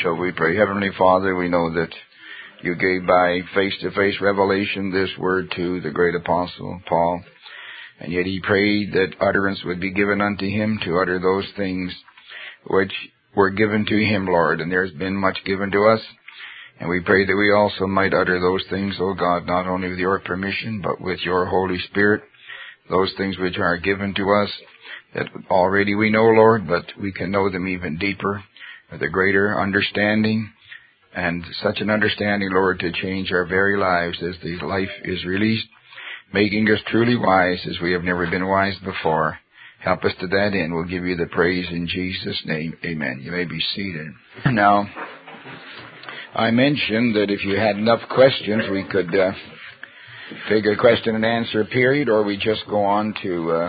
Shall we pray? Heavenly Father, we know that you gave by face-to-face revelation this word to the great apostle Paul, and yet he prayed that utterance would be given unto him to utter those things which were given to him, Lord, and there's been much given to us, and we pray that we also might utter those things, O God, not only with your permission, but with your Holy Spirit, those things which are given to us that already we know, Lord, but we can know them even deeper, with a greater understanding, and such an understanding, Lord, to change our very lives as the life is released, making us truly wise as we have never been wise before. Help us to that end. We'll give you the praise in Jesus' name. Amen. You may be seated. Now, I mentioned that if you had enough questions, we could take a question and answer period, or we just go on to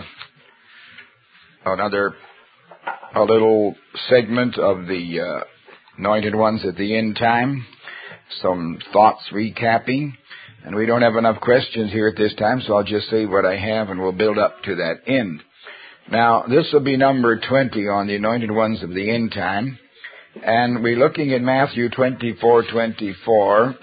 a little segment of the Anointed Ones at the end time, some thoughts recapping. And we don't have enough questions here at this time, so I'll just say what I have and we'll build up to that end. Now, this will be number 20 on the Anointed Ones of the end time. And we're looking at Matthew 24:24,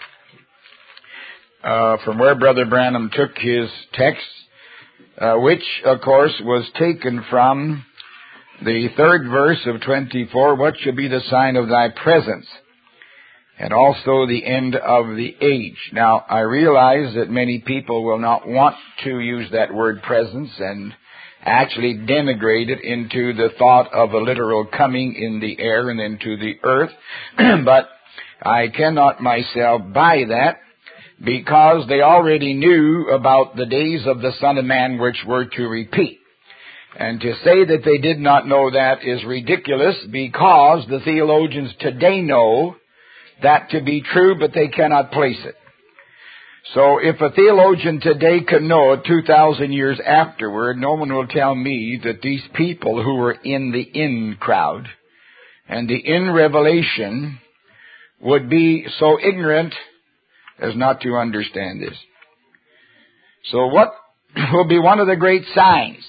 from where Brother Branham took his text, which, of course, was taken from the third verse of 24, what shall be the sign of thy presence? And also the end of the age. Now, I realize that many people will not want to use that word presence and actually denigrate it into the thought of a literal coming in the air and into the earth. But I cannot myself buy that, because they already knew about the days of the Son of Man which were to repeat. And to say that they did not know that is ridiculous, because the theologians today know that to be true, but they cannot place it. So if a theologian today could know it 2,000 years afterward, no one will tell me that these people who were in the in crowd and the in revelation would be so ignorant as not to understand this. So what will be one of the great signs?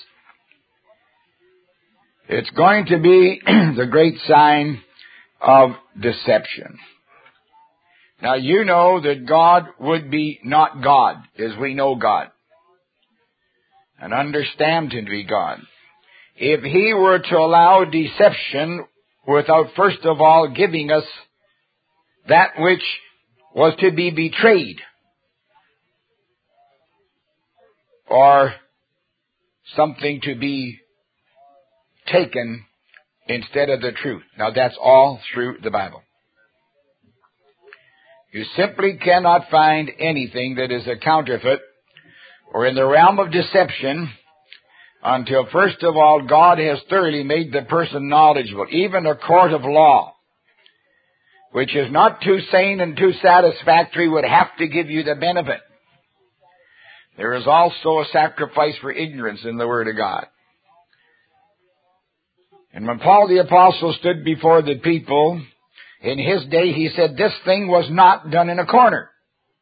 It's going to be the great sign of deception. Now, you know that God would be not God, as we know God, and understand Him to be God, if He were to allow deception without first of all giving us that which was to be betrayed, or something to be taken instead of the truth. Now, that's all through the Bible. You simply cannot find anything that is a counterfeit or in the realm of deception until, first of all, God has thoroughly made the person knowledgeable. Even a court of law, which is not too sane and too satisfactory, would have to give you the benefit. There is also a sacrifice for ignorance in the Word of God. And when Paul the Apostle stood before the people, in his day, he said, this thing was not done in a corner.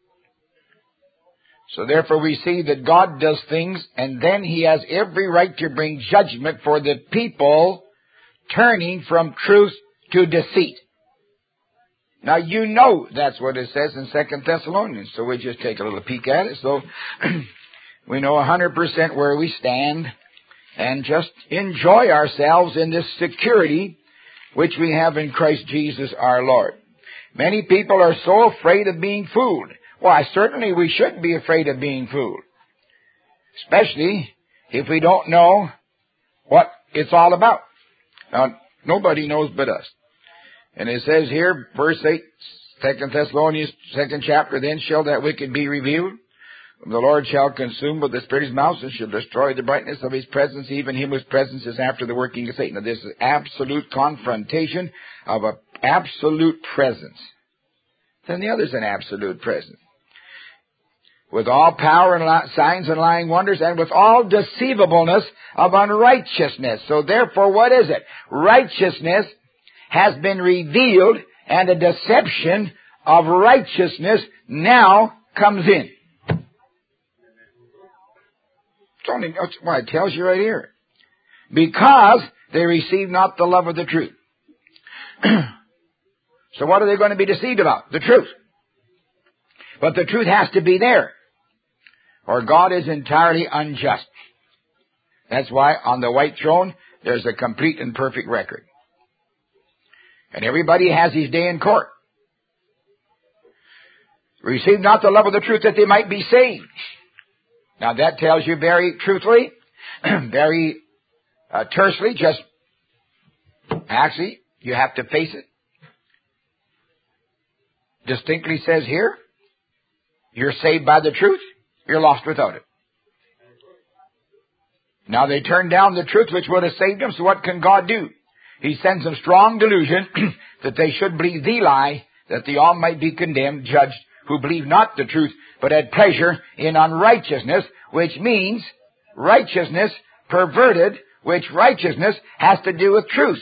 So therefore we see that God does things, and then He has every right to bring judgment for the people turning from truth to deceit. Now, you know that's what it says in 2 Thessalonians, so we just take a little peek at it. So we know 100% where we stand, and just enjoy ourselves in this security which we have in Christ Jesus our Lord. Many people are so afraid of being fooled. Why, certainly we should be afraid of being fooled, especially if we don't know what it's all about. Now, nobody knows but us. And it says here, verse 8, 2 Thessalonians, 2nd chapter, then shall that wicked be revealed, whom the Lord shall consume with the spirit of His mouth, and shall destroy the brightness of His presence, even him whose presence is after the working of Satan. Now, this is absolute confrontation of an absolute presence. Then the other's an absolute presence. With all power and signs and lying wonders, and with all deceivableness of unrighteousness. So therefore, what is it? Righteousness has been revealed, and a deception of righteousness now comes in. That's why it tells you right here. Because they receive not the love of the truth. So what are they going to be deceived about? The truth. But the truth has to be there, or God is entirely unjust. That's why on the white throne, there's a complete and perfect record. And everybody has his day in court. Receive not the love of the truth that they might be saved. Now that tells you very truthfully, very tersely, just actually, you have to face it. Distinctly says here, you're saved by the truth, you're lost without it. Now they turned down the truth which would have saved them, so what can God do? He sends them strong delusion that they should believe the lie, that they all might be condemned, judged, who believe not the truth, but had pleasure in unrighteousness, which means righteousness perverted, which righteousness has to do with truth.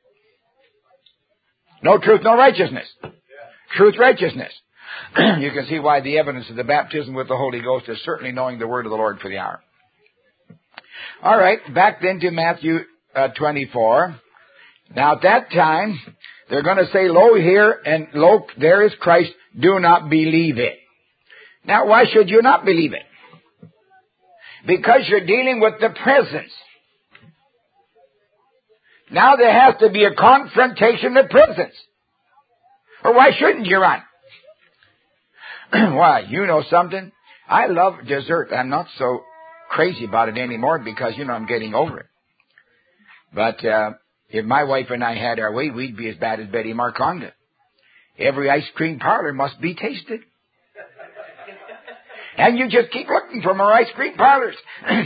No truth, no righteousness. Truth, righteousness. You can see why the evidence of the baptism with the Holy Ghost is certainly knowing the word of the Lord for the hour. All right, back then to Matthew 24. Now at that time, they're going to say, lo here and lo there is Christ, do not believe it. Now why should you not believe it? Because you're dealing with the presence. Now there has to be a confrontation of presence. Or why shouldn't you run? Why, you know something? I love dessert. I'm not so crazy about it anymore because, I'm getting over it. But if my wife and I had our way, we'd be as bad as Betty Marconda. Every ice cream parlor must be tasted. And you just keep looking for more ice cream parlors.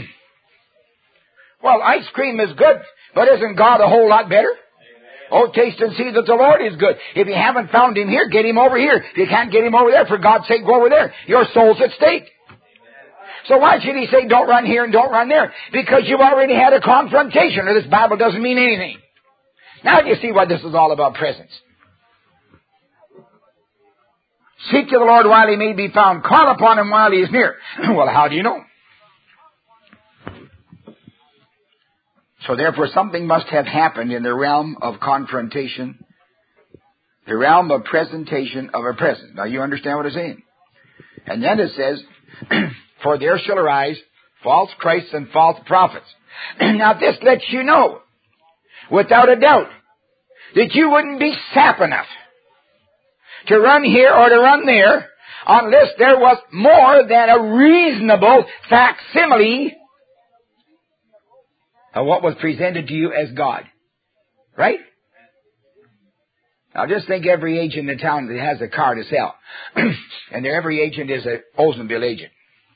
Well, ice cream is good, but isn't God a whole lot better? Oh, taste and see that the Lord is good. If you haven't found Him here, get Him over here. If you can't get Him over there, for God's sake, go over there. Your soul's at stake. So why should He say, don't run here and don't run there? Because you've already had a confrontation, or this Bible doesn't mean anything. Now you see what this is all about, presence. Seek to the Lord while He may be found. Call upon Him while He is near. Well, how do you know? So therefore something must have happened in the realm of confrontation, the realm of presentation of a presence. Now you understand what I'm saying. And then it says, for there shall arise false Christs and false prophets. Now this lets you know, without a doubt, that you wouldn't be sap enough to run here or to run there unless there was more than a reasonable facsimile of what was presented to you as God. Right? Now just think every agent in town that has a car to sell. And every agent is an Oldsmobile agent.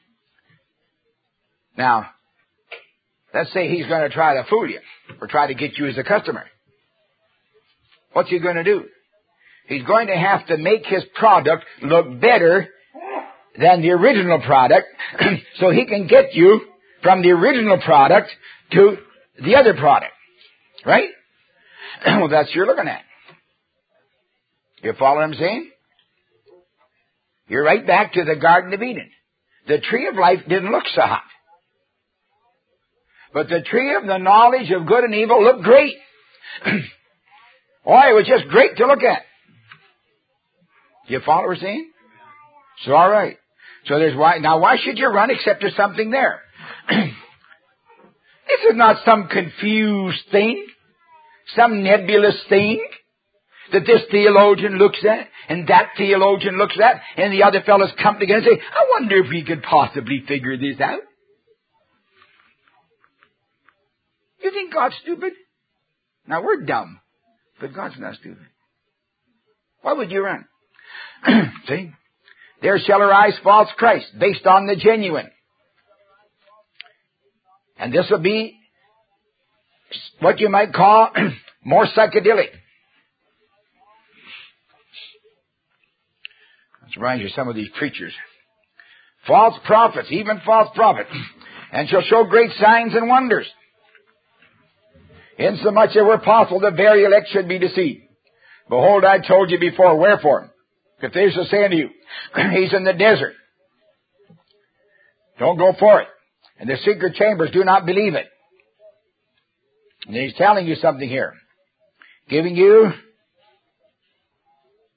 Now, let's say he's going to try to fool you or try to get you as a customer. What's he going to do? He's going to have to make his product look better than the original product so he can get you from the original product to the other product. Right? Well, that's what you're looking at. You follow what I'm saying? You're right back to the Garden of Eden. The tree of life didn't look so hot. But the tree of the knowledge of good and evil looked great. Oh, it was just great to look at. You follow what I'm saying? So, all right. So there's why. Now, why should you run except there's something there? This is not some confused thing, some nebulous thing that this theologian looks at and that theologian looks at and the other fellows come together and say, I wonder if we could possibly figure this out. You think God's stupid? Now, we're dumb, but God's not stupid. Why would you run? See? There shall arise false Christ based on the genuine. And this will be what you might call more psychedelic. This reminds you of some of these preachers. False prophets, even false prophets, and shall show great signs and wonders, insomuch that were possible the very elect should be deceived. Behold, I told you before, wherefore, if they shall say unto you, he's in the desert, don't go forth. And the secret chambers, do not believe it. And he's telling you something here. Giving you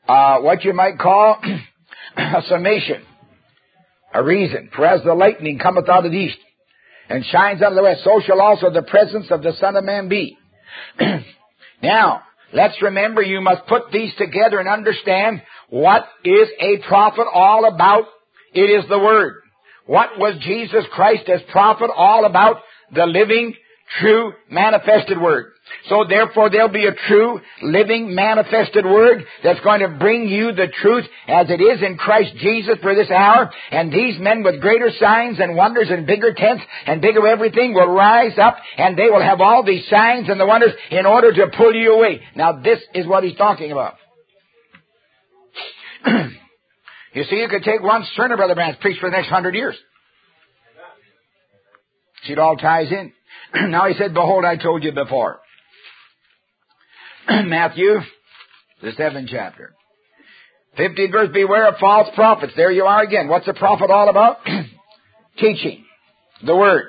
what you might call a summation, a reason. For as the lightning cometh out of the east, and shines out of the west, so shall also the presence of the Son of Man be. Now, let's remember, you must put these together and understand what is a prophet all about. It is the Word. What was Jesus Christ as prophet all about? The living, true, manifested Word. So therefore there'll be a true, living, manifested Word that's going to bring you the truth as it is in Christ Jesus for this hour. And these men with greater signs and wonders and bigger tents and bigger everything will rise up, and they will have all these signs and the wonders in order to pull you away. Now this is what he's talking about. You see, you could take one sermon, Brother Branham, preach for the next 100 years. See, it all ties in. Now he said, behold, I told you before. Matthew, the 7th chapter. 15th verse, beware of false prophets. There you are again. What's a prophet all about? Teaching the Word.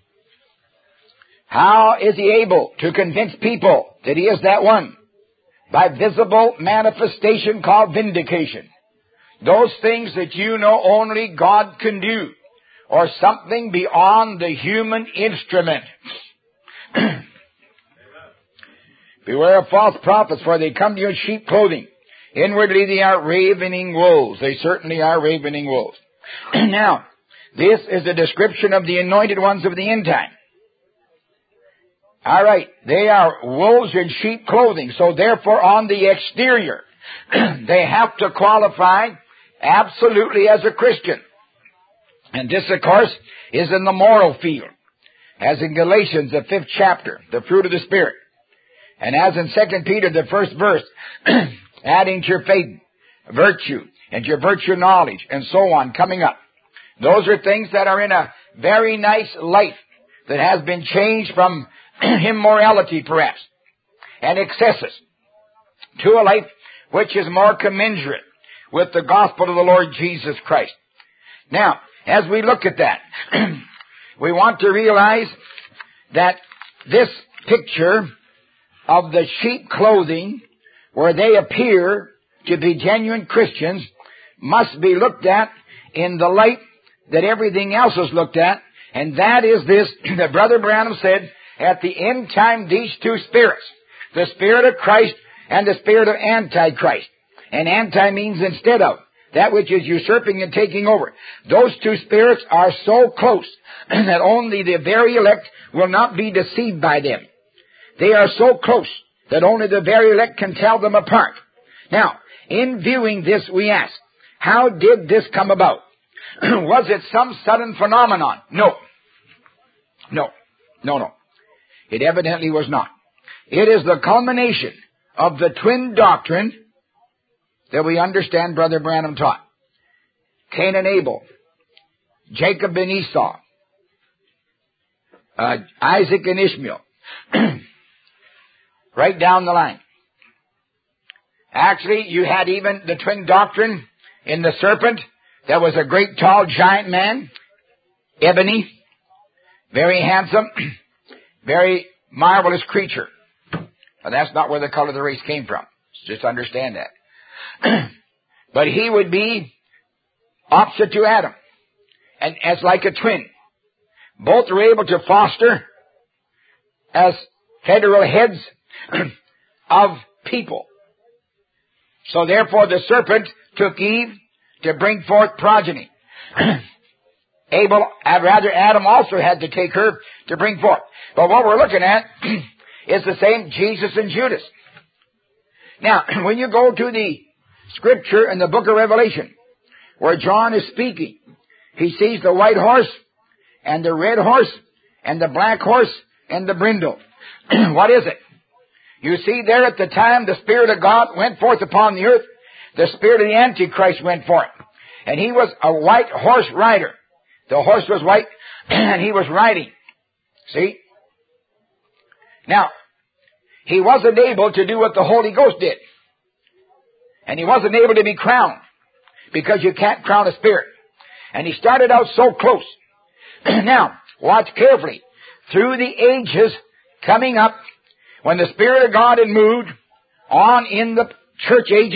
How is he able to convince people that he is that one? By visible manifestation called vindication. Those things that you know only God can do, or something beyond the human instrument. Beware of false prophets, for they come to you in sheep clothing. Inwardly they are ravening wolves. They certainly are ravening wolves. Now, this is a description of the anointed ones of the end time. All right, they are wolves in sheep clothing, so therefore on the exterior, they have to qualify absolutely as a Christian. And this, of course, is in the moral field, as in Galatians, the 5th chapter, the fruit of the Spirit. And as in 2 Peter, the 1st verse, adding to your faith virtue, and to your virtue knowledge, and so on, coming up. Those are things that are in a very nice life that has been changed from immorality, perhaps, and excesses, to a life which is more commensurate with the gospel of the Lord Jesus Christ. Now, as we look at that, we want to realize that this picture of the sheep clothing, where they appear to be genuine Christians, must be looked at in the light that everything else is looked at, and that is this, that Brother Branham said, at the end time, these two spirits, the Spirit of Christ and the Spirit of Antichrist. And anti means instead of, that which is usurping and taking over. Those two spirits are so close that only the very elect will not be deceived by them. They are so close that only the very elect can tell them apart. Now, in viewing this, we ask, how did this come about? Was it some sudden phenomenon? No. It evidently was not. It is the culmination of the twin doctrine that we understand Brother Branham taught. Cain and Abel, Jacob and Esau, Isaac and Ishmael, right down the line. Actually, you had even the twin doctrine in the serpent. There was a great tall giant man, ebony, very handsome, very marvelous creature. But that's not where the color of the race came from. Just understand that. But he would be opposite to Adam, and as like a twin. Both were able to foster as federal heads of people. So therefore the serpent took Eve to bring forth progeny. Adam also had to take her to bring forth. But what we're looking at is the same Jesus and Judas. Now, when you go to the Scripture in the book of Revelation, where John is speaking, he sees the white horse, and the red horse, and the black horse, and the brindle. What is it? You see there at the time the Spirit of God went forth upon the earth, the Spirit of the Antichrist went forth. And he was a white horse rider. The horse was white, and he was riding. See? Now, he wasn't able to do what the Holy Ghost did. And he wasn't able to be crowned, because you can't crown a spirit. And he started out so close. Now, watch carefully. Through the ages coming up, when the Spirit of God had moved on in the church ages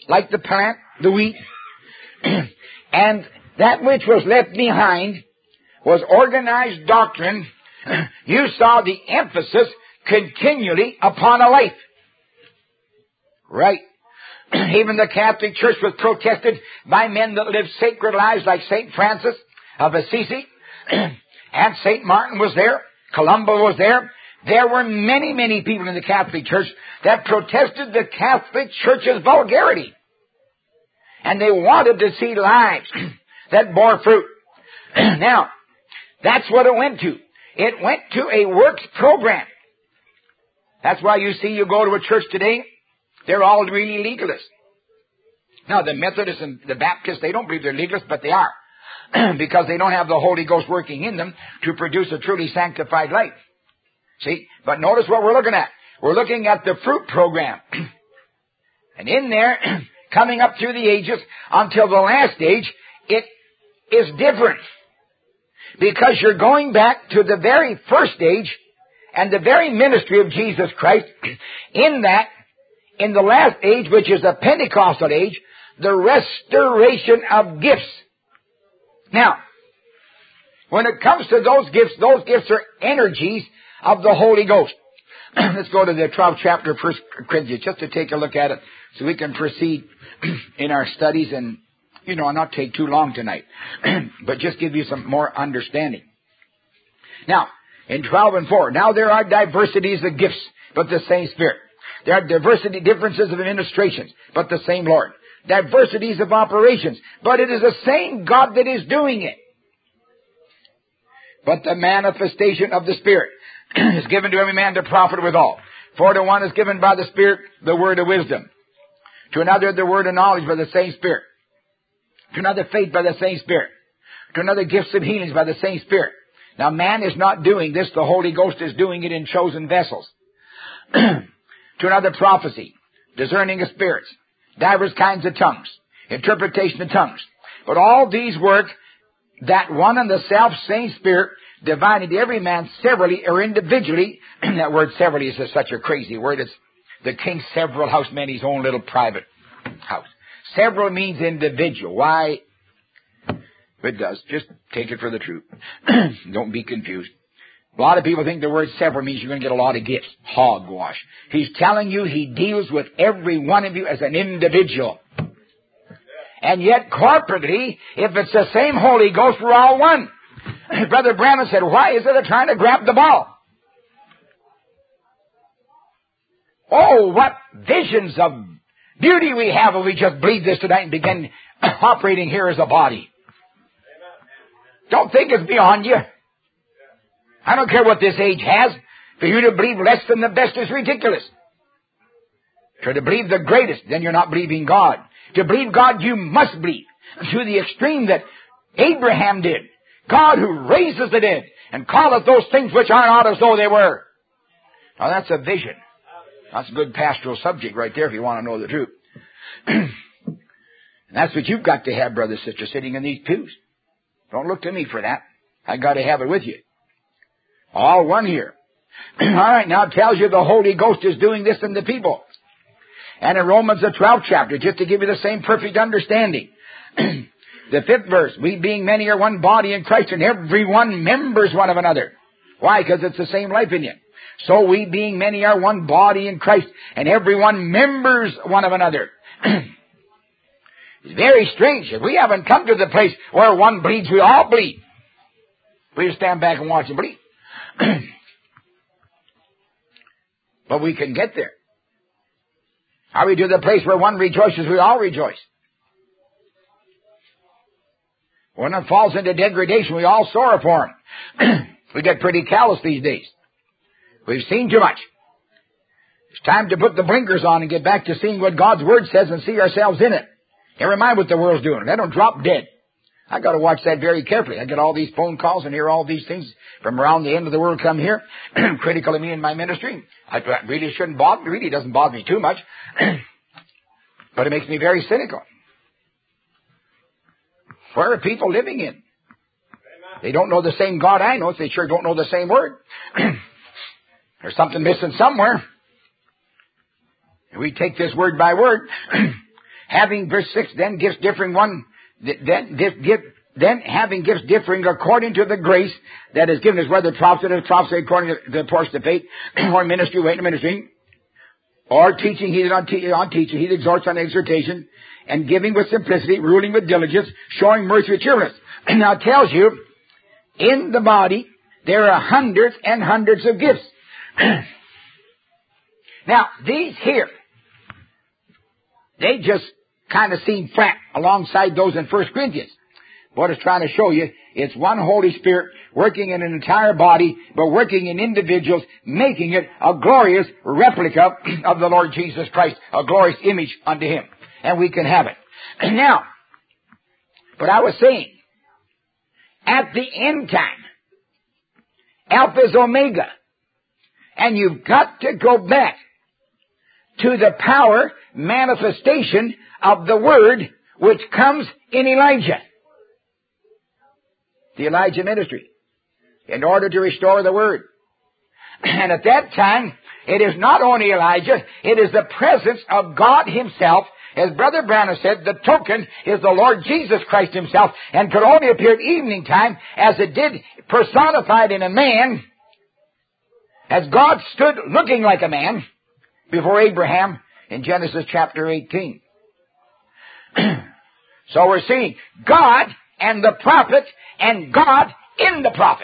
like the plant, the wheat. And that which was left behind was organized doctrine. You saw the emphasis continually upon a life. Right. Even the Catholic Church was protested by men that lived sacred lives like St. Francis of Assisi. And St. Martin was there. Columba was there. There were many, many people in the Catholic Church that protested the Catholic Church's vulgarity. And they wanted to see lives that bore fruit. Now, that's what it went to. It went to a works program. That's why you see, you go to a church today, they're all really legalists. Now, the Methodists and the Baptists, they don't believe they're legalists, but they are. Because they don't have the Holy Ghost working in them to produce a truly sanctified life. See? But notice what we're looking at. We're looking at the fruit program. And in there, coming up through the ages until the last age, it is different. Because you're going back to the very first age and the very ministry of Jesus Christ. In that, in the last age, which is the Pentecostal age, the restoration of gifts. Now, when it comes to those gifts are energies of the Holy Ghost. Let's go to the 12th chapter of 1 Corinthians just to take a look at it so we can proceed in our studies and, I'll not take too long tonight, but just give you some more understanding. Now, in 12 and 4, now there are diversities of gifts, but the same Spirit. There are differences of administrations, but the same Lord. Diversities of operations, but it is the same God that is doing it. But the manifestation of the Spirit is given to every man to profit withal. For to one is given by the Spirit the word of wisdom. To another the word of knowledge by the same Spirit. To another faith by the same Spirit. To another gifts of healings by the same Spirit. Now man is not doing this. The Holy Ghost is doing it in chosen vessels. To another prophecy, discerning of spirits, divers kinds of tongues, interpretation of tongues. But all these work that one and the self same Spirit divided every man severally or individually. That word severally is such a crazy word. It's the king's several house meant his own little private house. Several means individual. Why? It does. Just take it for the truth. Don't be confused. A lot of people think the word several means you're going to get a lot of gifts. Hogwash. He's telling you he deals with every one of you as an individual. And yet corporately, if it's the same Holy Ghost, we're all one. Brother Branham said, why is it they're trying to grab the ball? Oh, what visions of beauty we have if we just believe this tonight and begin operating here as a body. Don't think it's beyond you. I don't care what this age has. For you to believe less than the best is ridiculous. To believe the greatest, then you're not believing God. To believe God, you must believe. To the extreme that Abraham did. God who raises the dead and calleth those things which are not as though they were. Now that's a vision. That's a good pastoral subject right there if you want to know the truth. And that's what you've got to have, brother, sister, sitting in these pews. Don't look to me for that. I got to have it with you. All one here. All right, now it tells you the Holy Ghost is doing this in the people. And in Romans, the 12th chapter, just to give you the same perfect understanding. The 5th verse, we being many are one body in Christ, and every one members one of another. Why? Because it's the same life in you. So we being many are one body in Christ, and every one members one of another. It's very strange. If we haven't come to the place where one bleeds, we all bleed. We just stand back and watch them bleed. But we can get there. Are we to the place where one rejoices, we all rejoice? When it falls into degradation, we all sorrow for him. We get pretty callous these days. We've seen too much. It's time to put the blinkers on and get back to seeing what God's Word says and see ourselves in it. Never mind what the world's doing. Let them drop dead. I got to watch that very carefully. I get all these phone calls and hear all these things from around the end of the world come here, critical of me and my ministry. I really shouldn't bother me. Really doesn't bother me too much. But it makes me very cynical. Where are people living in? They don't know the same God I know. They sure don't know the same Word. There's something missing somewhere. And we take this word by word Having, verse 6, then gifts differing then having gifts differing according to the grace that is given us, whether prophecy according to the portion of faith, or ministry, waiting ministry, or teaching, he that on teaching, he that exhorts on exhortation, and giving with simplicity, ruling with diligence, showing mercy with cheerfulness. Now it tells you, in the body, there are hundreds and hundreds of gifts. Now, these here, they just kind of seem flat alongside those in 1 Corinthians. What it's trying to show you, it's one Holy Spirit working in an entire body, but working in individuals, making it a glorious replica of the Lord Jesus Christ, a glorious image unto Him. And we can have it. Now, but I was saying, at the end time, Alpha is Omega. And you've got to go back to the power manifestation of the Word which comes in Elijah. The Elijah ministry. In order to restore the Word. And at that time, it is not only Elijah, it is the presence of God Himself. As Brother Branham said, the token is the Lord Jesus Christ Himself, and could only appear at evening time, as it did personified in a man, as God stood looking like a man before Abraham in Genesis chapter 18. So we're seeing God and the prophet, and God in the prophet.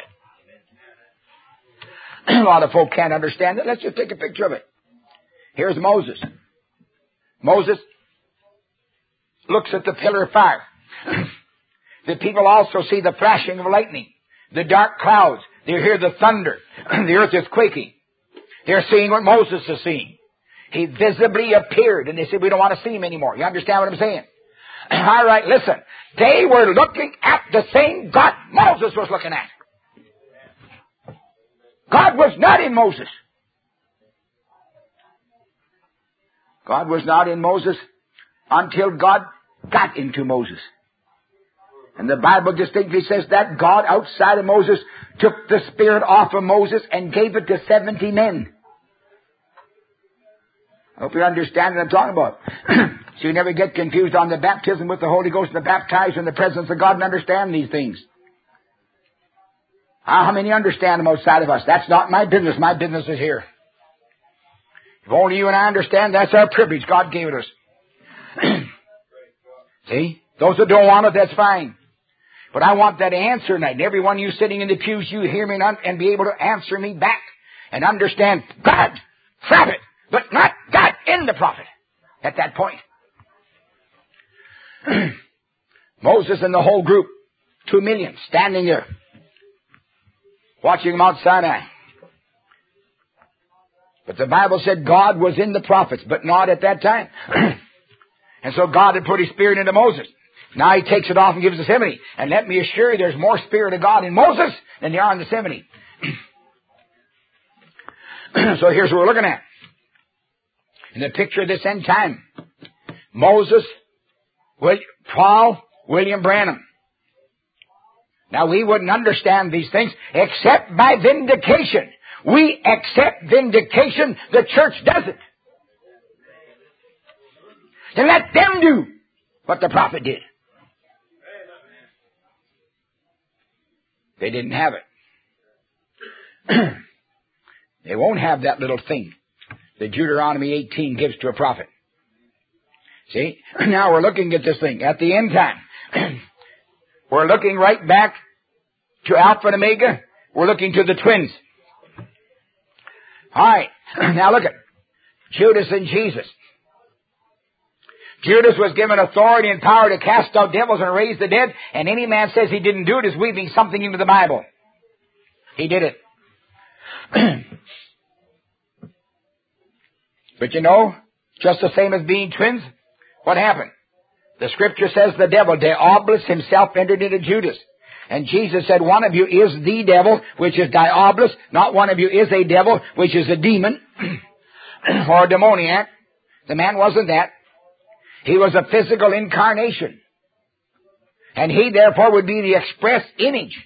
A lot of folk can't understand it. Let's just take a picture of it. Here's Moses. Moses looks at the pillar of fire. The people also see the flashing of lightning, the dark clouds. They hear the thunder. The earth is quaking. They're seeing what Moses is seeing. He visibly appeared, and they said, we don't want to see him anymore. You understand what I'm saying? All right, listen. They were looking at the same God Moses was looking at. God was not in Moses. God was not in Moses until God got into Moses. And the Bible distinctly says that God, outside of Moses, took the Spirit off of Moses and gave it to 70 men. I hope you understand what I'm talking about. So you never get confused on the baptism with the Holy Ghost and the baptized in the presence of God and understand these things. How many understand them outside of us? That's not my business. My business is here. If only you and I understand, that's our privilege. God gave it us. See? Those that don't want it, that's fine. But I want that answer tonight. And every one of you sitting in the pews, you hear me and be able to answer me back and understand God, prophet, but not God in the prophet at that point. Moses and the whole group, 2 million, standing there, watching Mount Sinai. But the Bible said God was in the prophets, but not at that time. And so God had put His Spirit into Moses. Now He takes it off and gives us 70. And let me assure you, there's more Spirit of God in Moses than there are in the 70. So here's what we're looking at. In the picture of this end time, Moses, Paul, William Branham. Now we wouldn't understand these things except by vindication. We accept vindication. The church doesn't. And let them do what the prophet did. They didn't have it. They won't have that little thing that Deuteronomy 18 gives to a prophet. See? Now we're looking at this thing. At the end time, we're looking right back to Alpha and Omega. We're looking to the twins. All right. Now look at Judas and Jesus. Judas was given authority and power to cast out devils and raise the dead, and any man says he didn't do it is weaving something into the Bible. He did it. But you know, just the same as being twins, what happened? The Scripture says the devil, Diabolus himself, entered into Judas. And Jesus said, one of you is the devil, which is Diabolus. Not one of you is a devil, which is a demon or a demoniac. The man wasn't that. He was a physical incarnation. And he, therefore, would be the express image.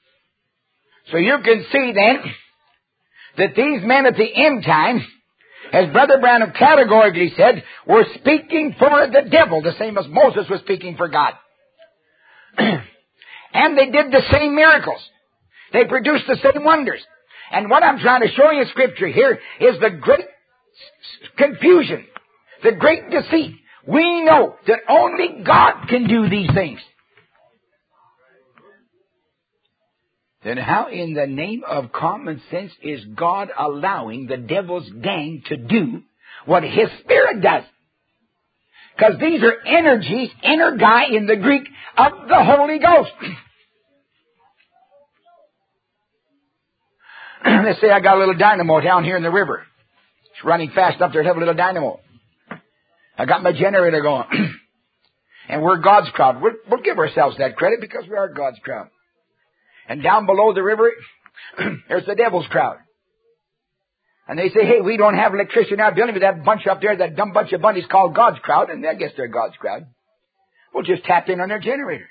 So you can see then that these men at the end time As Brother Branham categorically said, we're speaking for the devil, the same as Moses was speaking for God. And they did the same miracles. They produced the same wonders. And what I'm trying to show you in Scripture here is the great confusion, the great deceit. We know that only God can do these things. Then how in the name of common sense is God allowing the devil's gang to do what his spirit does? Because these are energies, energai in the Greek, of the Holy Ghost. Let's say I got a little dynamo down here in the river. It's running fast up there to have a little dynamo. I got my generator going. And we're God's crowd. We'll give ourselves that credit because we are God's crowd. And down below the river, there's the devil's crowd. And they say, hey, we don't have electricity in our building, but that bunch up there, that dumb bunch of bunnies called God's crowd, and I guess they're God's crowd. We'll just tap in on their generator.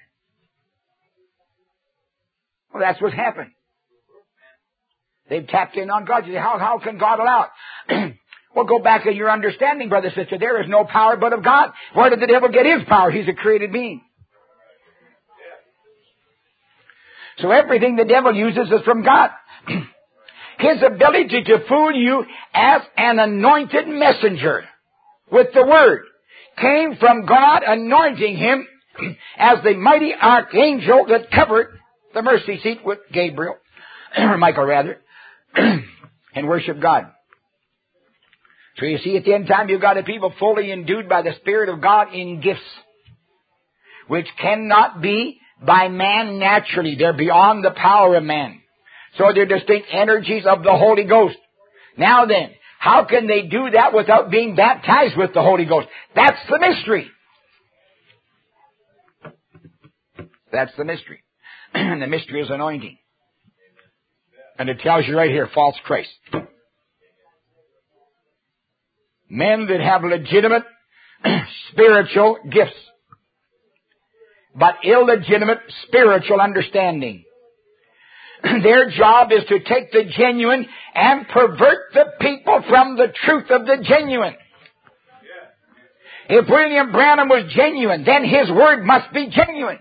Well, that's what's happened. They've tapped in on God. You say, how can God allow it? Well, go back in your understanding, brother, sister. There is no power but of God. Where did the devil get his power? He's a created being. So everything the devil uses is from God. His ability to fool you as an anointed messenger with the Word came from God anointing him as the mighty archangel that covered the mercy seat with Gabriel, or Michael rather, and worship God. So you see, at the end time, you've got a people fully endued by the Spirit of God in gifts, which cannot be by man naturally. They're beyond the power of man. So they're distinct energies of the Holy Ghost. Now then, how can they do that without being baptized with the Holy Ghost? That's the mystery. That's the mystery. And the mystery is anointing. And it tells you right here, false Christ. Men that have legitimate spiritual gifts, but illegitimate spiritual understanding. Their job is to take the genuine and pervert the people from the truth of the genuine. If William Branham was genuine, then his word must be genuine.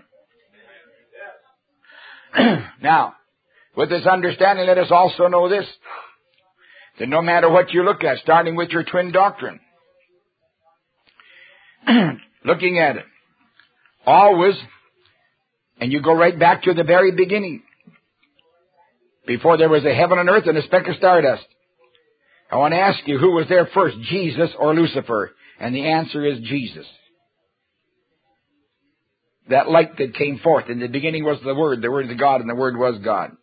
Now, with this understanding, let us also know this, that no matter what you look at, starting with your twin doctrine, looking at it, always, and you go right back to the very beginning, before there was a heaven and earth and a speck of stardust. I want to ask you, who was there first, Jesus or Lucifer? And the answer is Jesus. That light that came forth. In the beginning was the Word of God, and the Word was God.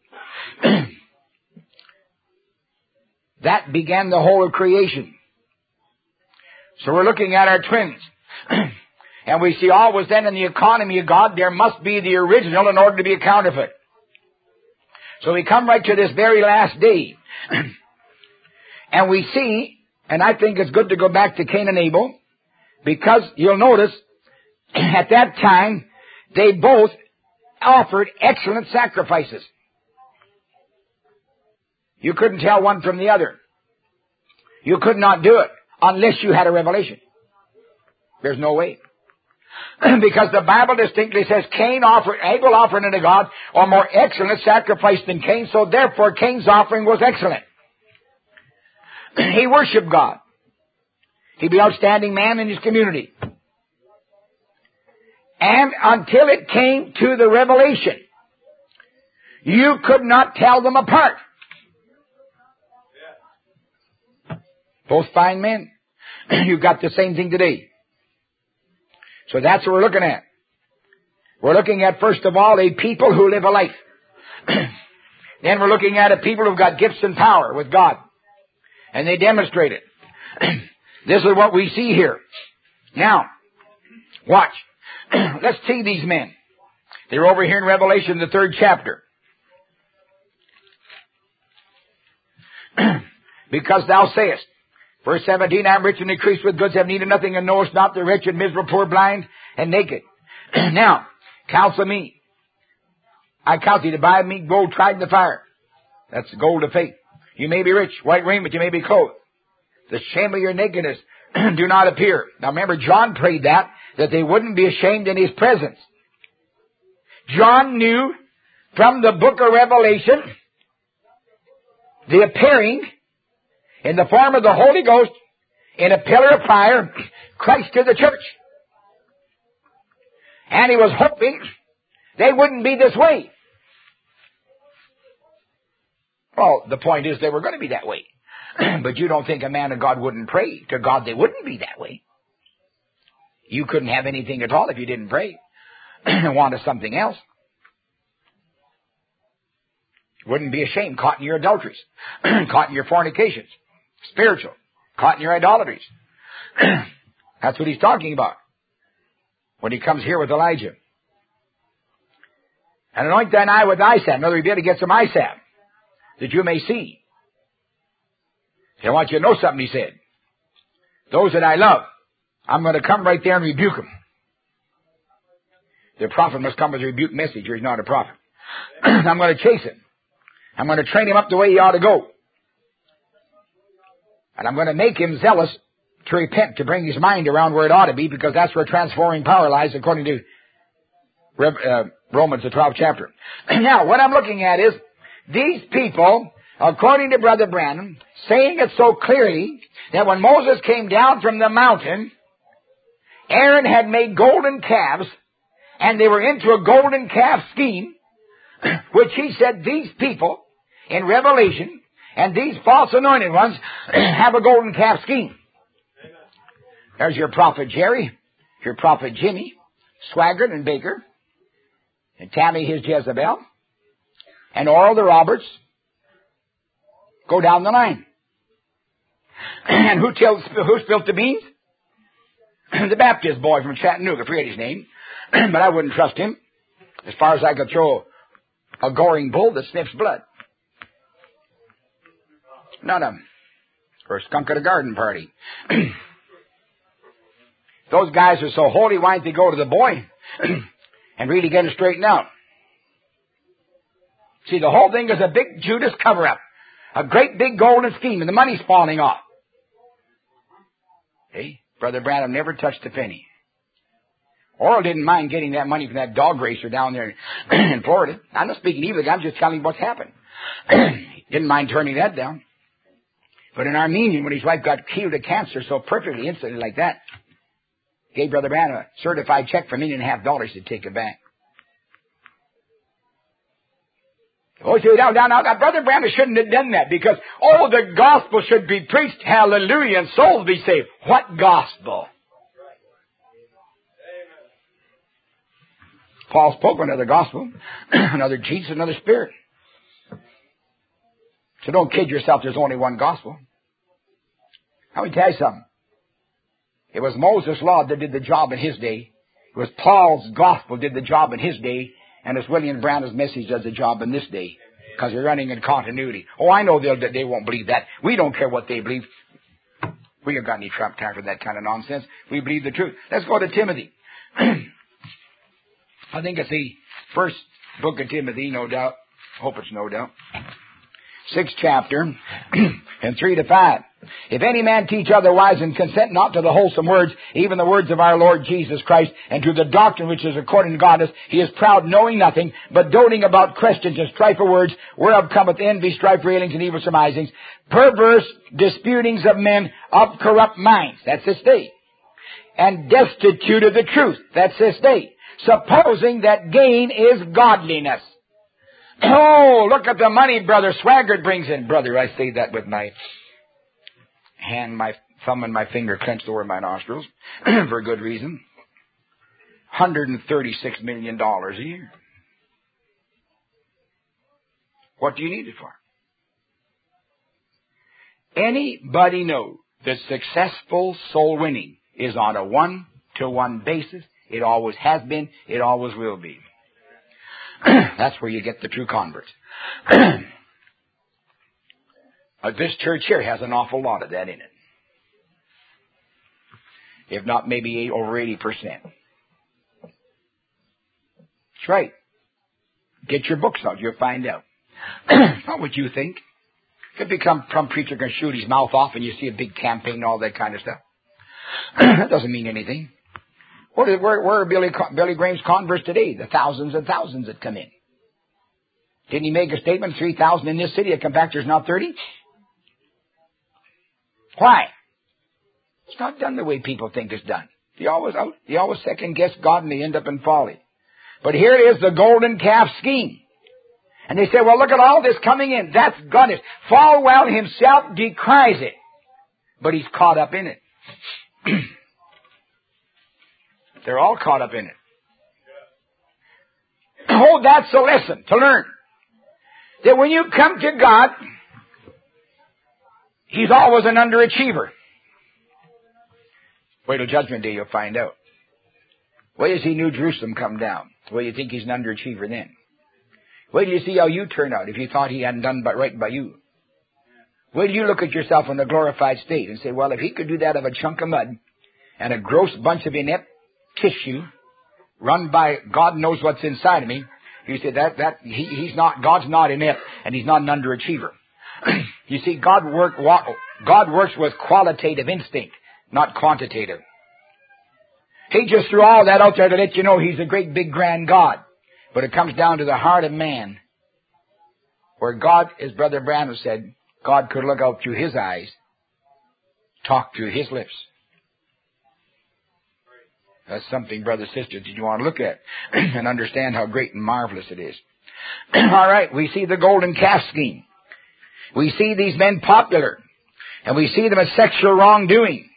That began the whole of creation. So we're looking at our twins. And we see always then in the economy of God, there must be the original in order to be a counterfeit. So we come right to this very last day. And we see, and I think it's good to go back to Cain and Abel, because you'll notice, at that time, they both offered excellent sacrifices. You couldn't tell one from the other. You could not do it unless you had a revelation. There's no way. Because the Bible distinctly says Abel offered unto God a more excellent sacrifice than Cain, so therefore Cain's offering was excellent. He worshiped God. He'd be an outstanding man in his community. And until it came to the revelation, you could not tell them apart. Both fine men. You've got the same thing today. So that's what we're looking at. We're looking at, first of all, a people who live a life. Then we're looking at a people who've got gifts and power with God. And they demonstrate it. This is what we see here. Now, watch. Let's see these men. They're over here in Revelation, the 3rd chapter. Because thou sayest, verse 17, I am rich and increased with goods, have need of nothing, and knowest not the wretched, miserable, poor, blind, and naked. Now, counsel me. I counsel thee to buy me gold tried in the fire. That's the gold of faith. You may be rich, white raiment, you may be clothed. The shame of your nakedness do not appear. Now remember, John prayed that they wouldn't be ashamed in His presence. John knew from the book of Revelation the appearing in the form of the Holy Ghost in a pillar of fire, Christ to the church. And he was hoping they wouldn't be this way. Well, the point is they were going to be that way. But you don't think a man of God wouldn't pray to God they wouldn't be that way. You couldn't have anything at all if you didn't pray and wanted something else. Wouldn't be ashamed, caught in your adulteries, caught in your fornications, spiritual, caught in your idolatries. That's what he's talking about when he comes here with Elijah. And anoint thine eye with eye salve. In other words, you better get some eye salve that you may see. I want you to know something, he said. Those that I love, I'm going to come right there and rebuke them. The prophet must come with a rebuke message or he's not a prophet. I'm going to chase him. I'm going to train him up the way he ought to go. And I'm going to make him zealous to repent, to bring his mind around where it ought to be, because that's where transforming power lies, according to Romans, the 12th chapter. Now, what I'm looking at is these people, according to Brother Branham, saying it so clearly that when Moses came down from the mountain, Aaron had made golden calves, and they were into a golden calf scheme, which he said these people in Revelation and these false anointed ones have a golden calf scheme. There's your prophet Jerry, your prophet Jimmy, Swaggart and Baker, and Tammy his Jezebel, and Oral the Roberts. Go down the line. And who spilt the beans? The Baptist boy from Chattanooga, I forget his name, but I wouldn't trust him as far as I could throw a goring bull that sniffs blood. None of them. Or a skunk at a garden party. Those guys are so holy, why don't they go to the boy and really get it straightened out? See, the whole thing is a big Judas cover-up. A great big golden scheme, and the money's falling off. Hey, Brother Branham never touched a penny. Oral didn't mind getting that money from that dog racer down there in Florida. I'm not speaking evil, I'm just telling you what's happened. Didn't mind turning that down. But in Armenian, when his wife got healed of cancer so perfectly, instantly like that, gave Brother Branham a certified check for $1.5 million to take it back. Oh, see, now, Brother Branham shouldn't have done that because, the gospel should be preached, hallelujah, and souls be saved. What gospel? Paul spoke another gospel, another Jesus, another spirit. So don't kid yourself, there's only one gospel. Let me tell you something. It was Moses' law that did the job in his day. It was Paul's gospel did the job in his day. And it's William Branham's message does the job in this day. Because they're running in continuity. Oh, I know they won't believe that. We don't care what they believe. We haven't got any time for that kind of nonsense. We believe the truth. Let's go to Timothy. I think it's the first book of Timothy, no doubt. Hope it's no doubt. 6th chapter, and 3-5. If any man teach otherwise and consent not to the wholesome words, even the words of our Lord Jesus Christ, and to the doctrine which is according to godliness, he is proud, knowing nothing, but doting about questions and strife of words, whereof cometh envy, strife, railings, and evil surmisings, perverse disputings of men of corrupt minds. That's this day. And destitute of the truth. That's this day. Supposing that gain is godliness. Oh, look at the money Brother Swaggart brings in. Brother, I say that with my hand, my thumb and my finger clenched over my nostrils for a good reason. $136 million a year. What do you need it for? Anybody know that successful soul winning is on a one-to-one basis? It always has been. It always will be. That's where you get the true converts. This church here has an awful lot of that in it. If not, maybe over 80%. That's right. Get your books out. You'll find out. Not what you think. Could become some preacher can shoot his mouth off and you see a big campaign and all that kind of stuff. That doesn't mean anything. Where are Billy Graham's converts today? The thousands and thousands that come in. Didn't he make a statement, 3,000 in this city, that come back there's not 30? Why? It's not done the way people think it's done. They always second guess God and they end up in folly. But here is the golden calf scheme. And they say, well, look at all this coming in. That's goodness. Falwell himself decries it. But he's caught up in it. They're all caught up in it. Oh, that's a lesson to learn. That when you come to God, He's always an underachiever. Wait till Judgment Day, you'll find out. Wait till you see New Jerusalem come down. Well, you think He's an underachiever then. Wait till you see how you turn out if you thought He hadn't done right by you. Wait till you look at yourself in the glorified state and say, well, if He could do that of a chunk of mud and a gross bunch of inept tissue run by God knows what's inside of me, you say God's not inept and He's not an underachiever. You see, God works with qualitative instinct, not quantitative. He just threw all that out there to let you know He's a great big grand God. But it comes down to the heart of man, where God, as Brother Branham said, God could look out through His eyes, talk through His lips. That's something, brothers and sisters, that you want to look at and understand how great and marvelous it is. All right, we see the golden calf scheme. We see these men popular, and we see them as sexual wrongdoing.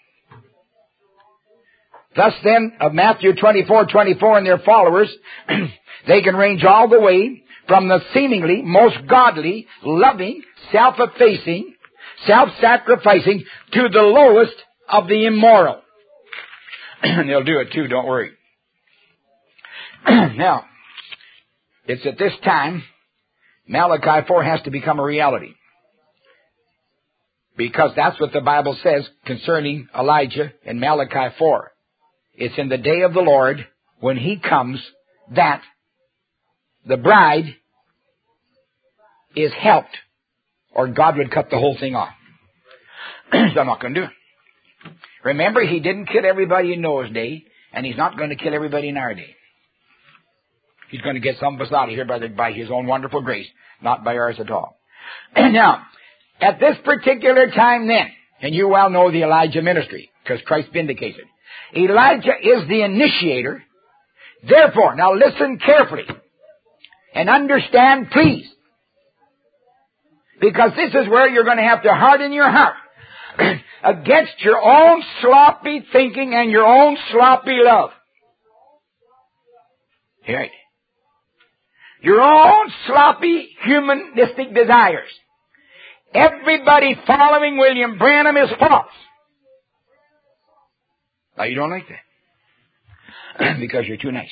Thus then, of Matthew 24:24 and their followers, they can range all the way from the seemingly most godly, loving, self-effacing, self-sacrificing to the lowest of the immoral. And they'll do it too, don't worry. Now, it's at this time Malachi 4 has to become a reality. Because that's what the Bible says concerning Elijah in Malachi 4. It's in the day of the Lord, when He comes, that the bride is helped, or God would cut the whole thing off. So I'm not going to do it. Remember, He didn't kill everybody in Noah's day, and He's not going to kill everybody in our day. He's going to get some of us out of here by His own wonderful grace, not by ours at all. And now, at this particular time then, and you well know the Elijah ministry, because Christ vindicates it. Elijah is the initiator. Therefore, now listen carefully and understand, please, because this is where you're going to have to harden your heart against your own sloppy thinking and your own sloppy love. Hear it. Your own sloppy humanistic desires. Everybody following William Branham is false. Now, you don't like that. Because you're too nice.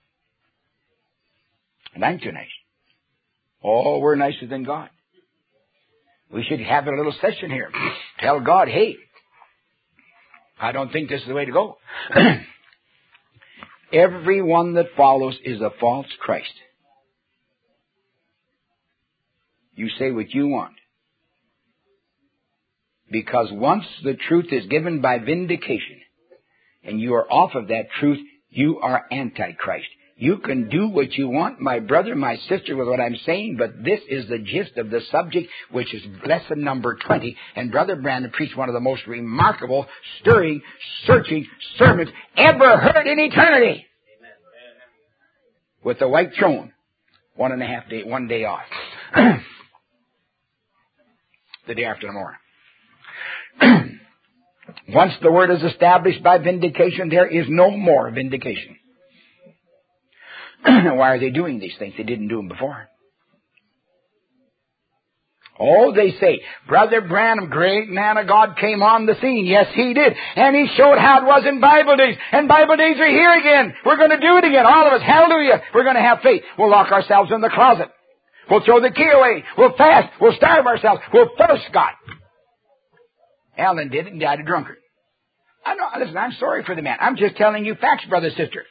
And I'm too nice. Oh, we're nicer than God. We should have a little session here. Tell God, hey, I don't think this is the way to go. Everyone that follows is a false Christ. You say what you want. Because once the truth is given by vindication, and you are off of that truth, you are Antichrist. You can do what you want, my brother, my sister, with what I'm saying, but this is the gist of the subject, which is lesson number 20. And Brother Branham preached one of the most remarkable, stirring, searching sermons ever heard in eternity. With the white throne, 1.5 days, 1 day off. The day after tomorrow. Once the word is established by vindication, there is no more vindication. Why are they doing these things? They didn't do them before. Oh, they say, Brother Branham, great man of God, came on the scene. Yes, he did. And he showed how it was in Bible days. And Bible days are here again. We're going to do it again. All of us. Hallelujah. We're going to have faith. We'll lock ourselves in the closet. We'll throw the key away. We'll fast. We'll starve ourselves. We'll thirst God. Alan did it and died a drunkard. I know, listen, I'm sorry for the man. I'm just telling you facts, brother, sister.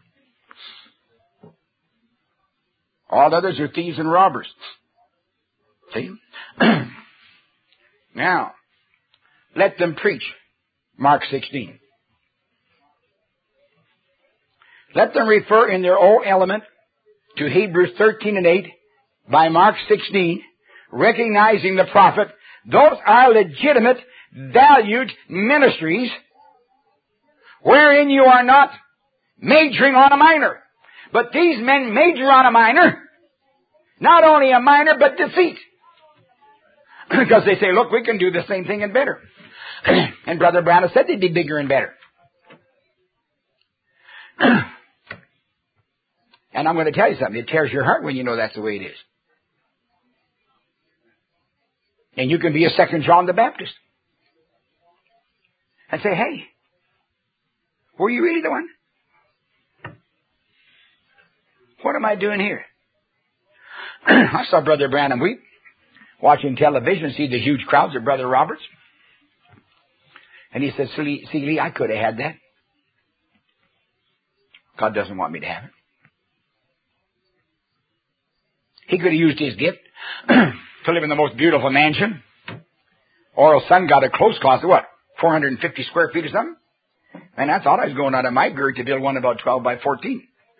All others are thieves and robbers. See? Now, let them preach. Mark 16. Let them refer in their own element to Hebrews 13 and 8 by Mark 16, recognizing the prophet. Those are legitimate, valued ministries wherein you are not majoring on a minor. But these men major on a minor, not only a minor, but deceit. Because they say, look, we can do the same thing and better. And Brother Branham said they'd be bigger and better. And I'm going to tell you something. It tears your heart when you know that's the way it is. And you can be a second John the Baptist. And say, hey, were you really the one? What am I doing here? I saw Brother Branham weep, watching television, see the huge crowds of Brother Roberts. And he said, see, Lee, I could have had that. God doesn't want me to have it. He could have used his gift to live in the most beautiful mansion. Oral's son got a clothes closet, what, 450 square feet or something? And I thought I was going out of my beard to build one about 12 by 14.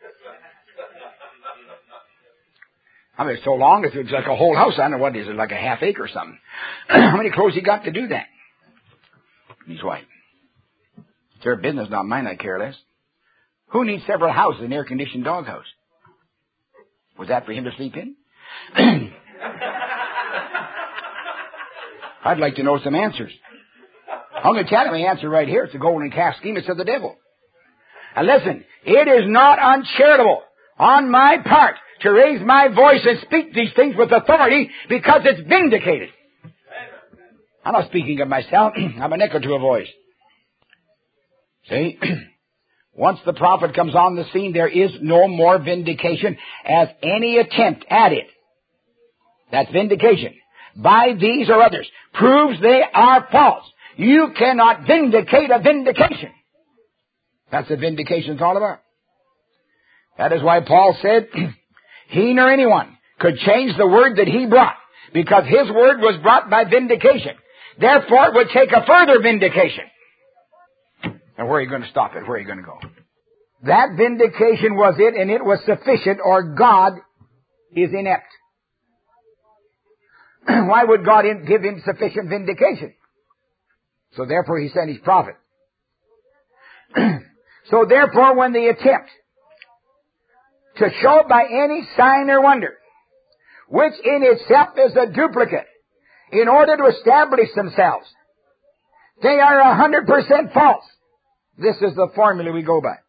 I mean, it's so long, it's like a whole house. I don't know, what is it, like a half acre or something. How many clothes he got to do that? He's white. It's their business, not mine, I care less. Who needs several houses, an air-conditioned doghouse? Was that for him to sleep in? I'd like to know some answers. I'm going to tell you my answer right here. It's the golden calf schemist of the devil. And listen, it is not uncharitable on my part to raise my voice and speak these things with authority because it's vindicated. I'm not speaking of myself. I'm an echo to a voice. See? Once the prophet comes on the scene, there is no more vindication as any attempt at it. That's vindication. By these or others, proves they are false. You cannot vindicate a vindication. That's what vindication's all about. That is why Paul said, he nor anyone could change the word that he brought, because his word was brought by vindication. Therefore, it would take a further vindication. And where are you going to stop it? Where are you going to go? That vindication was it, and it was sufficient, or God is inept. Why would God give him sufficient vindication? So therefore he sent his prophet. So therefore when they attempt to show by any sign or wonder, which in itself is a duplicate, in order to establish themselves, they are 100% false. This is the formula we go by.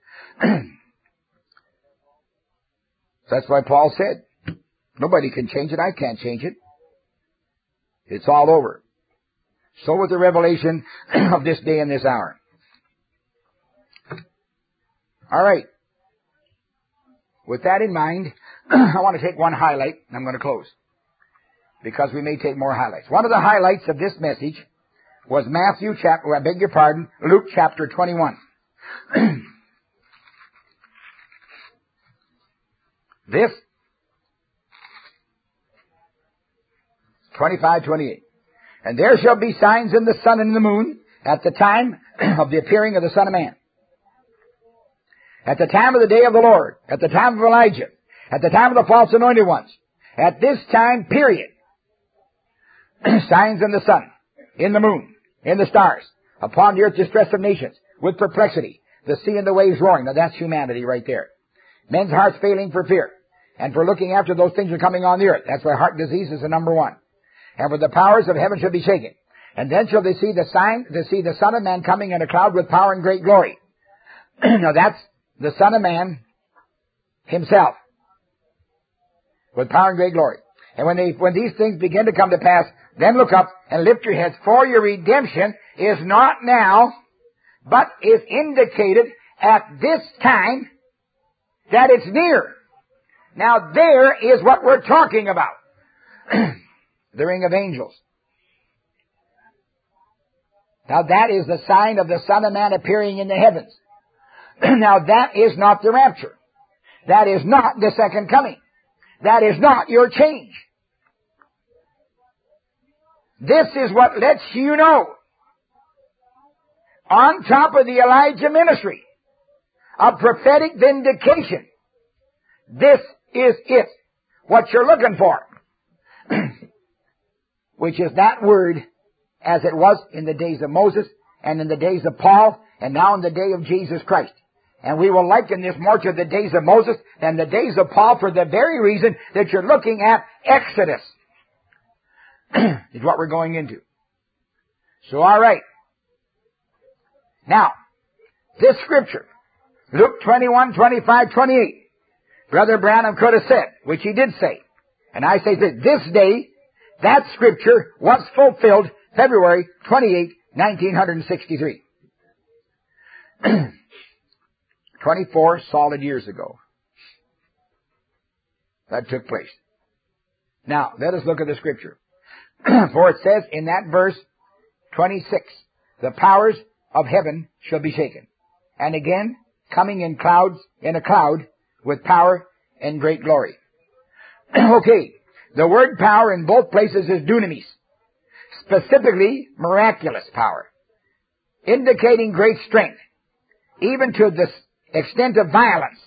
That's why Paul said, nobody can change it. I can't change it. It's all over. So with the revelation of this day and this hour. All right. With that in mind, I want to take one highlight, and I'm going to close, because we may take more highlights. One of the highlights of this message was Luke chapter 21. This, 25, 28. And there shall be signs in the sun and in the moon at the time of the appearing of the Son of Man. At the time of the day of the Lord. At the time of Elijah. At the time of the false anointed ones. At this time, period. Signs in the sun, in the moon, in the stars, upon the earth distress of nations, with perplexity, the sea and the waves roaring. Now that's humanity right there. Men's hearts failing for fear, and for looking after those things that are coming on the earth. That's why heart disease is the number one. And for the powers of heaven shall be shaken. And then shall they see the Son of Man coming in a cloud with power and great glory. Now that's the Son of Man himself, with power and great glory. And when these things begin to come to pass, then look up and lift your heads, for your redemption is not now, but is indicated at this time that it's near. Now there is what we're talking about. The ring of angels. Now that is the sign of the Son of Man appearing in the heavens. Now that is not the rapture. That is not the second coming. That is not your change. This is what lets you know, on top of the Elijah ministry, of prophetic vindication, this is it, what you're looking for, which is that word as it was in the days of Moses and in the days of Paul and now in the day of Jesus Christ. And we will liken this more to the days of Moses than the days of Paul for the very reason that you're looking at Exodus. Is what we're going into. So, all right. Now, this scripture, Luke 21, 25, 28, Brother Branham could have said, which he did say, and I say this day, that scripture was fulfilled February 28, 1963. 24 solid years ago. That took place. Now, let us look at the scripture. For it says in that verse 26, the powers of heaven shall be shaken. And again, coming in a cloud with power and great glory. Okay, the word power in both places is dunamis, specifically miraculous power, indicating great strength, even to the extent of violence,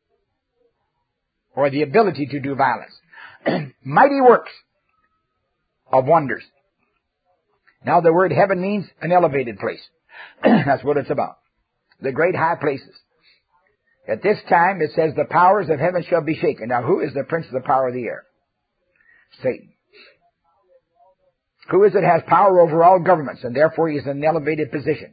or the ability to do violence. Mighty works of wonders. Now the word heaven means an elevated place. That's what it's about. The great high places. At this time it says the powers of heaven shall be shaken. Now who is the prince of the power of the air? Satan. Who is it has power over all governments and therefore he is in an elevated position?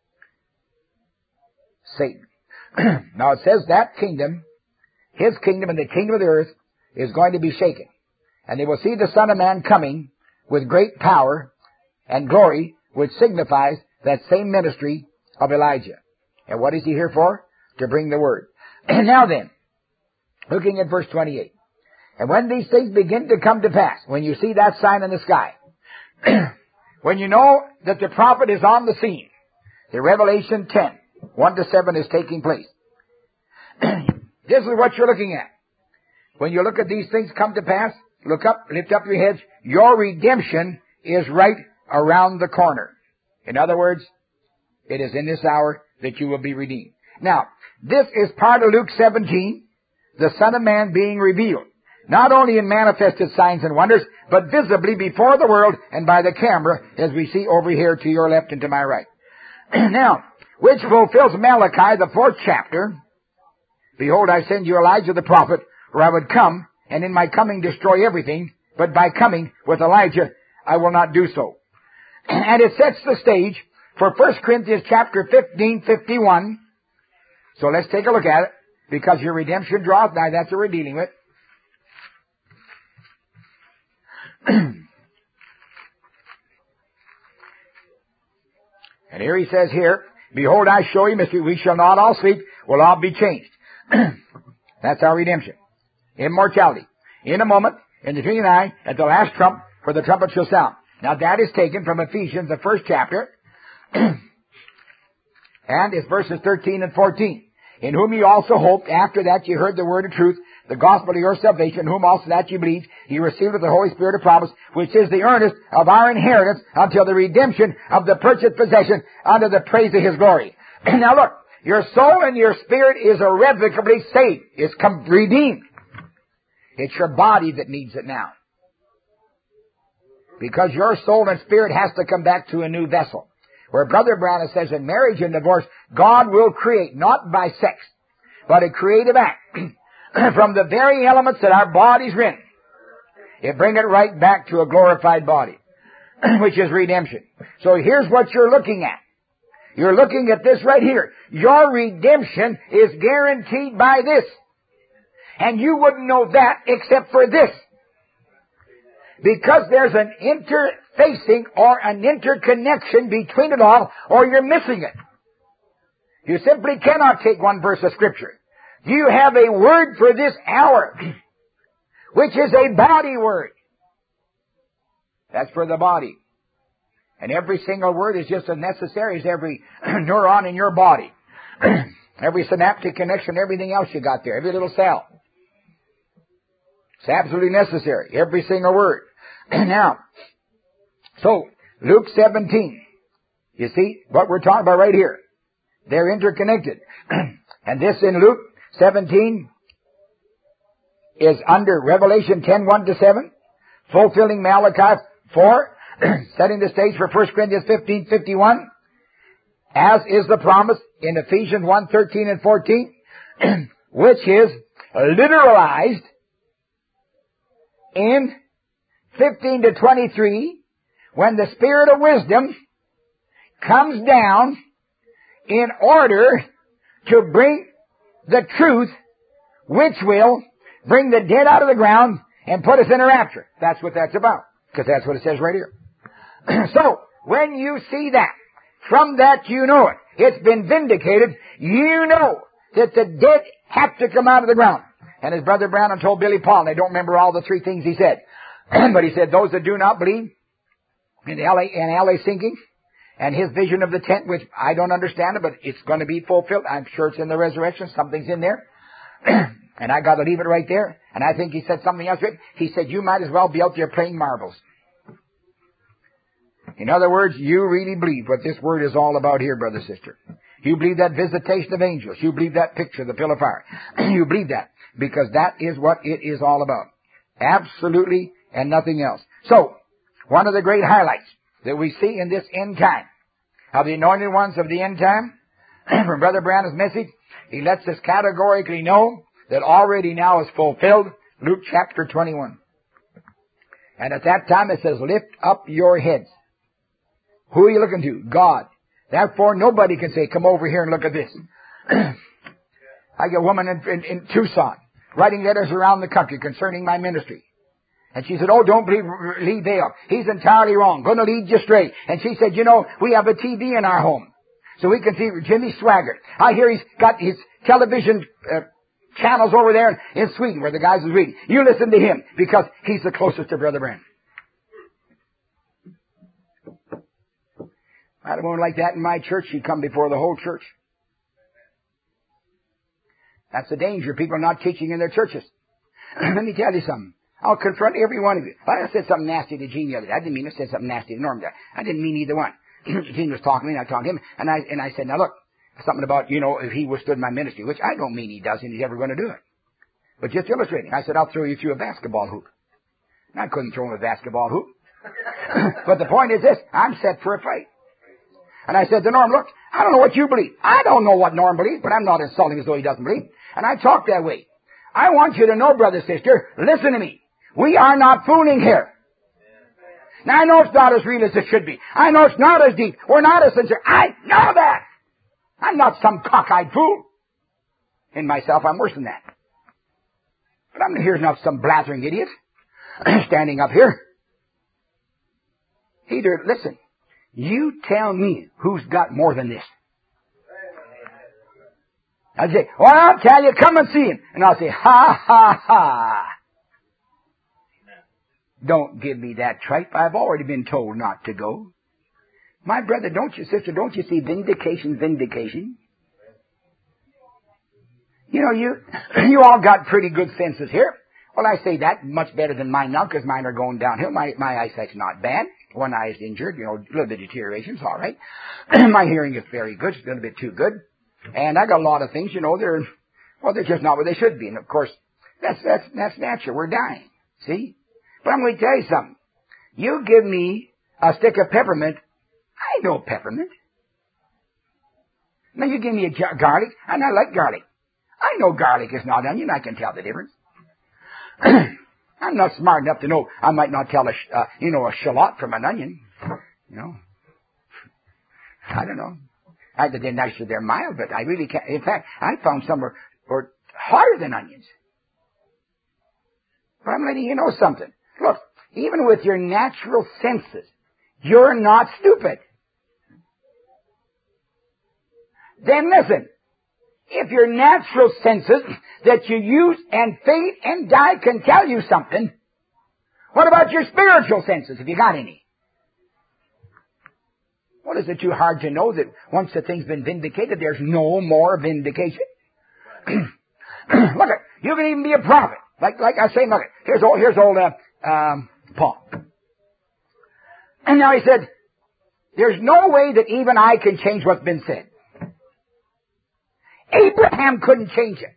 Satan. Now it says that kingdom, his kingdom and the kingdom of the earth is going to be shaken. And they will see the Son of Man coming with great power and glory, which signifies that same ministry of Elijah. And what is he here for? To bring the word. And now then, looking at verse 28. And when these things begin to come to pass, when you see that sign in the sky, when you know that the prophet is on the scene, the Revelation 10, 1 to 7 is taking place. This is what you're looking at. When you look at these things come to pass, look up, lift up your heads. Your redemption is right around the corner. In other words, it is in this hour that you will be redeemed. Now, this is part of Luke 17, the Son of Man being revealed, not only in manifested signs and wonders, but visibly before the world and by the camera, as we see over here to your left and to my right. Now, which fulfills Malachi, the 4th chapter. Behold, I send you Elijah the prophet, or I would come, and in my coming destroy everything, but by coming with Elijah, I will not do so. And it sets the stage for 1 Corinthians chapter 15, 51. So let's take a look at it, because your redemption draweth nigh. That's what we're dealing with. And here he says here, behold, I show you mystery. We shall not all sleep, we'll all be changed. That's our redemption. Immortality. In a moment, in the twinkling of an eye, at the last trump, for the trumpet shall sound. Now that is taken from Ephesians, the 1st chapter, and it's verses 13 and 14. In whom ye also hoped, after that ye heard the word of truth, the gospel of your salvation, in whom also that ye believed, ye received of the Holy Spirit of promise, which is the earnest of our inheritance until the redemption of the purchased possession unto the praise of his glory. Now look, your soul and your spirit is irrevocably saved. It's redeemed. It's your body that needs it now. Because your soul and spirit has to come back to a new vessel. Where Brother Branham says in marriage and divorce, God will create, not by sex, but a creative act, from the very elements that our bodies are in. It bring it right back to a glorified body, which is redemption. So here's what you're looking at. You're looking at this right here. Your redemption is guaranteed by this. And you wouldn't know that except for this. Because there's an interfacing or an interconnection between it all, or you're missing it. You simply cannot take one verse of Scripture. You have a word for this hour, which is a body word. That's for the body. And every single word is just as necessary as every neuron in your body. Every synaptic connection, everything else you got there, every little cell. It's absolutely necessary, every single word. Now, So, Luke 17. You see what we're talking about right here. They're interconnected. And this in Luke 17 is under Revelation 10:1-7, fulfilling Malachi 4, setting the stage for 1 Corinthians 15:51, as is the promise in Ephesians 1:13 and 14, which is literalized in 15-23, when the Spirit of wisdom comes down in order to bring the truth, which will bring the dead out of the ground and put us in a rapture. That's what that's about, because that's what it says right here. So, when you see that, from that you know it. It's been vindicated. You know that the dead have to come out of the ground. And as Brother Branham told Billy Paul, and I don't remember all the three things he said, but he said, those that do not believe in LA sinking, and his vision of the tent, which I don't understand it, but it's going to be fulfilled. I'm sure it's in the resurrection. Something's in there. And I got to leave it right there. And I think he said something else. He said, you might as well be out there playing marbles. In other words, you really believe what this word is all about here, brother, sister. You believe that visitation of angels. You believe that picture, the pillar of fire. You believe that, because that is what it is all about. Absolutely, and nothing else. So, one of the great highlights that we see in this end time of the anointed ones of the end time, from Brother Branham's message, he lets us categorically know that already now is fulfilled, Luke chapter 21. And at that time it says, lift up your heads. Who are you looking to? God. Therefore nobody can say, come over here and look at this. I get a woman in Tucson writing letters around the country concerning my ministry. And she said, oh, don't believe Lee Vale. He's entirely wrong. Going to lead you straight. And she said, you know, we have a TV in our home, so we can see Jimmy Swaggart. I hear he's got his television channels over there in Sweden where the guys is reading. You listen to him, because he's the closest to Brother Branham. I had a woman like that in my church. She'd come before the whole church. That's the danger. People are not teaching in their churches. Let me tell you something. I'll confront every one of you. I said something nasty to Gene the other day. I didn't mean to say something nasty to Norm there. I didn't mean either one. Gene was talking to me, and I talked to him, and I said, now look, something about, you know, if he withstood my ministry, which I don't mean he does, and he's ever going to do it. But just illustrating. I said, I'll throw you through a basketball hoop. And I couldn't throw him a basketball hoop. But the point is this, I'm set for a fight. And I said to Norm, look, I don't know what you believe. I don't know what Norm believes, but I'm not insulting as though he doesn't believe. And I talk that way. I want you to know, brother, sister, listen to me. We are not fooling here. Now, I know it's not as real as it should be. I know it's not as deep. We're not as sincere. I know that. I'm not some cockeyed fool. In myself, I'm worse than that. But I'm not here enough some blathering idiot standing up here. Either, listen, you tell me who's got more than this. I'd say, well, I'll tell you, come and see him. And I'll say, ha, ha, ha. Don't give me that tripe. I've already been told not to go. My brother, don't you, sister, don't you see vindication, vindication? You know, you all got pretty good senses here. Well, I say that much better than mine now, because mine are going downhill. My eyesight's not bad. One eye is injured, you know, a little bit of deterioration's all right. My hearing is very good. It's a little bit too good. And I got a lot of things, you know, they're just not what they should be. And of course, that's natural. We're dying. See? But I'm going to tell you something. You give me a stick of peppermint, I know peppermint. Now you give me a garlic, and I like garlic. I know garlic is not onion. I can tell the difference. I'm not smart enough to know I might not tell a shallot from an onion. You know. I don't know. They're nicer, they're mild, but I really can't. In fact, I found some were hotter than onions. But I'm letting you know something. Look, even with your natural senses, you're not stupid. Then listen, if your natural senses that you use and fade and die can tell you something, what about your spiritual senses, if you got any? What is it too hard to know that once the thing's been vindicated, there's no more vindication? Look, you can even be a prophet. Like I say, look, here's old Paul. And now he said, there's no way that even I can change what's been said. Abraham couldn't change it.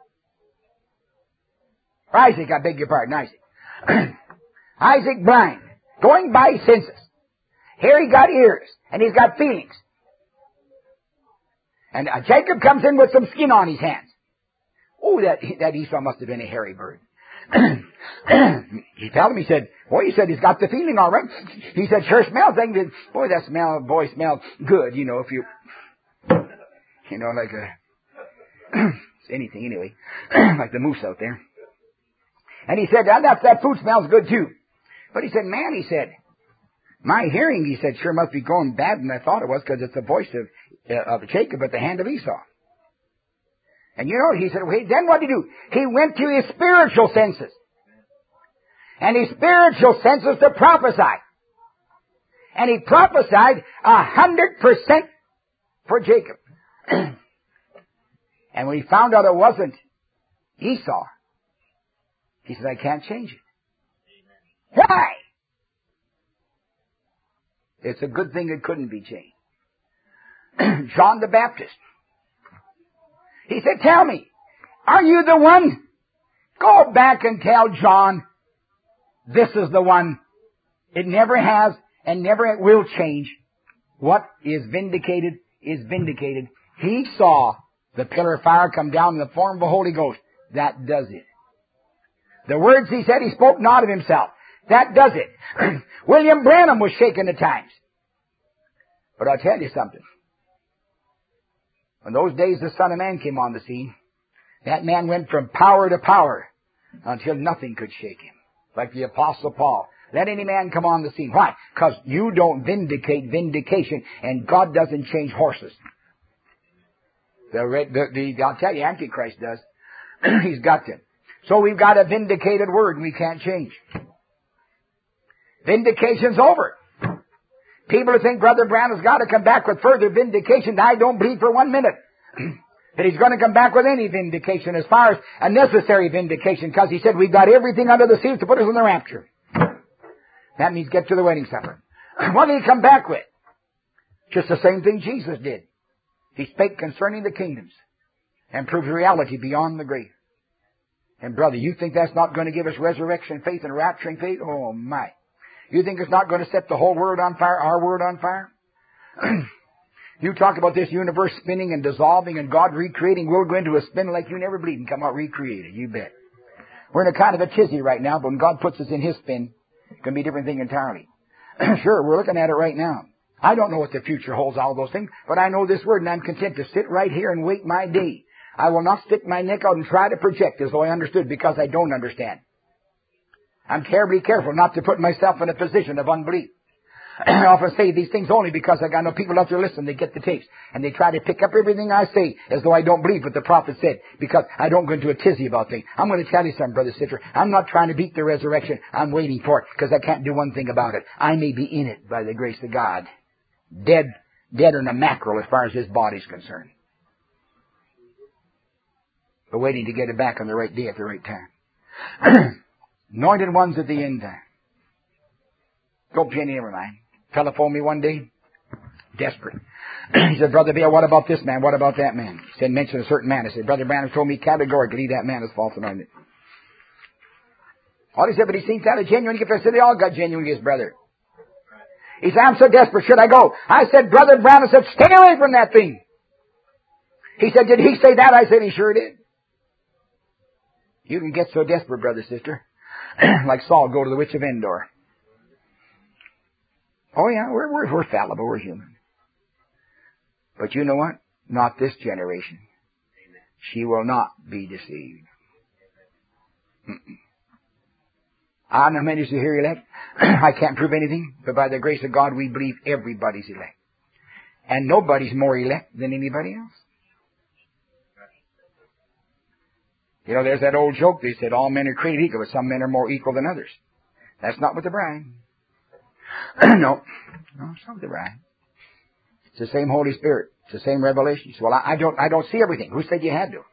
Or Isaac, I beg your pardon, Isaac. Isaac blind, going by senses. Here he got ears, and he's got feelings. And Jacob comes in with some skin on his hands. Oh, that Esau must have been a hairy bird. He told him, he said, boy, he said he's got the feeling all right. He said, sure smells like this. Boy, that smells good, you know, if you like anything anyway, like the moose out there. And he said, that food smells good too. But he said, man, he said, my hearing, he said, sure must be going bad than I thought it was, because it's the voice of Jacob at the hand of Esau. And you know, he said, well, then what did he do? He went to his spiritual senses. And his spiritual senses to prophesy. And he prophesied 100% for Jacob. And when he found out it wasn't Esau, he said, I can't change it. Why? It's a good thing it couldn't be changed. John the Baptist. He said, tell me, are you the one? Go back and tell John, this is the one. It never has and never will change. What is vindicated is vindicated. He saw the pillar of fire come down in the form of the Holy Ghost. That does it. The words he said, he spoke not of himself. That does it. William Branham was shaken at times. But I'll tell you something. When those days the Son of Man came on the scene, that man went from power to power until nothing could shake him. Like the Apostle Paul. Let any man come on the scene. Why? Because you don't vindicate vindication, and God doesn't change horses. I'll tell you, Antichrist does. He's got to. So we've got a vindicated word we can't change. Vindication's over. People who think Brother Branham's got to come back with further vindication, I don't believe for 1 minute that he's going to come back with any vindication as far as a necessary vindication, because he said we've got everything under the sea to put us in the rapture. That means get to the wedding supper. What did he come back with? Just the same thing Jesus did. He spake concerning the kingdoms and proved reality beyond the grave. And brother, you think that's not going to give us resurrection faith and rapturing faith? Oh my. You think it's not going to set the whole world on fire, our world on fire? You talk about this universe spinning and dissolving and God recreating. We'll go into a spin like you never believed and come out recreated. You bet. We're in a kind of a tizzy right now, but when God puts us in His spin, it can be a different thing entirely. Sure, we're looking at it right now. I don't know what the future holds, all those things, but I know this word and I'm content to sit right here and wait my day. I will not stick my neck out and try to project as though I understood, because I don't understand. I'm terribly careful not to put myself in a position of unbelief. I often say these things only because I got no people out there listening. They get the tapes and they try to pick up everything I say as though I don't believe what the prophet said, because I don't go into a tizzy about things. I'm going to tell you something, brother, sister. I'm not trying to beat the resurrection. I'm waiting for it because I can't do one thing about it. I may be in it by the grace of God. Dead in a mackerel as far as His body's concerned. But waiting to get it back on the right day at the right time. Anointed ones at the end time. Don't pay any of mine. Telephoned me one day, desperate. He said, Brother Bill, what about this man? What about that man? He said, mention a certain man. I said, Brother Branham told me categorically that man is false anointed. All he said, but he seems to have a genuine gift. I said, they all got genuine gifts, brother. He said, I'm so desperate, should I go? I said, Brother Branham said, stay away from that thing. He said, did he say that? I said, he sure did. You can get so desperate, brother, sister. Like Saul, go to the witch of Endor. Oh yeah, we're fallible, we're human. But you know what? Not this generation. She will not be deceived. I know many who here elect. I can't prove anything, but by the grace of God, we believe everybody's elect. And nobody's more elect than anybody else. You know, there's that old joke. They said all men are created equal, but some men are more equal than others. That's not with the bride. No, it's not with the bride. It's the same Holy Spirit. It's the same revelation. You say, well, I don't see everything. Who said you had to?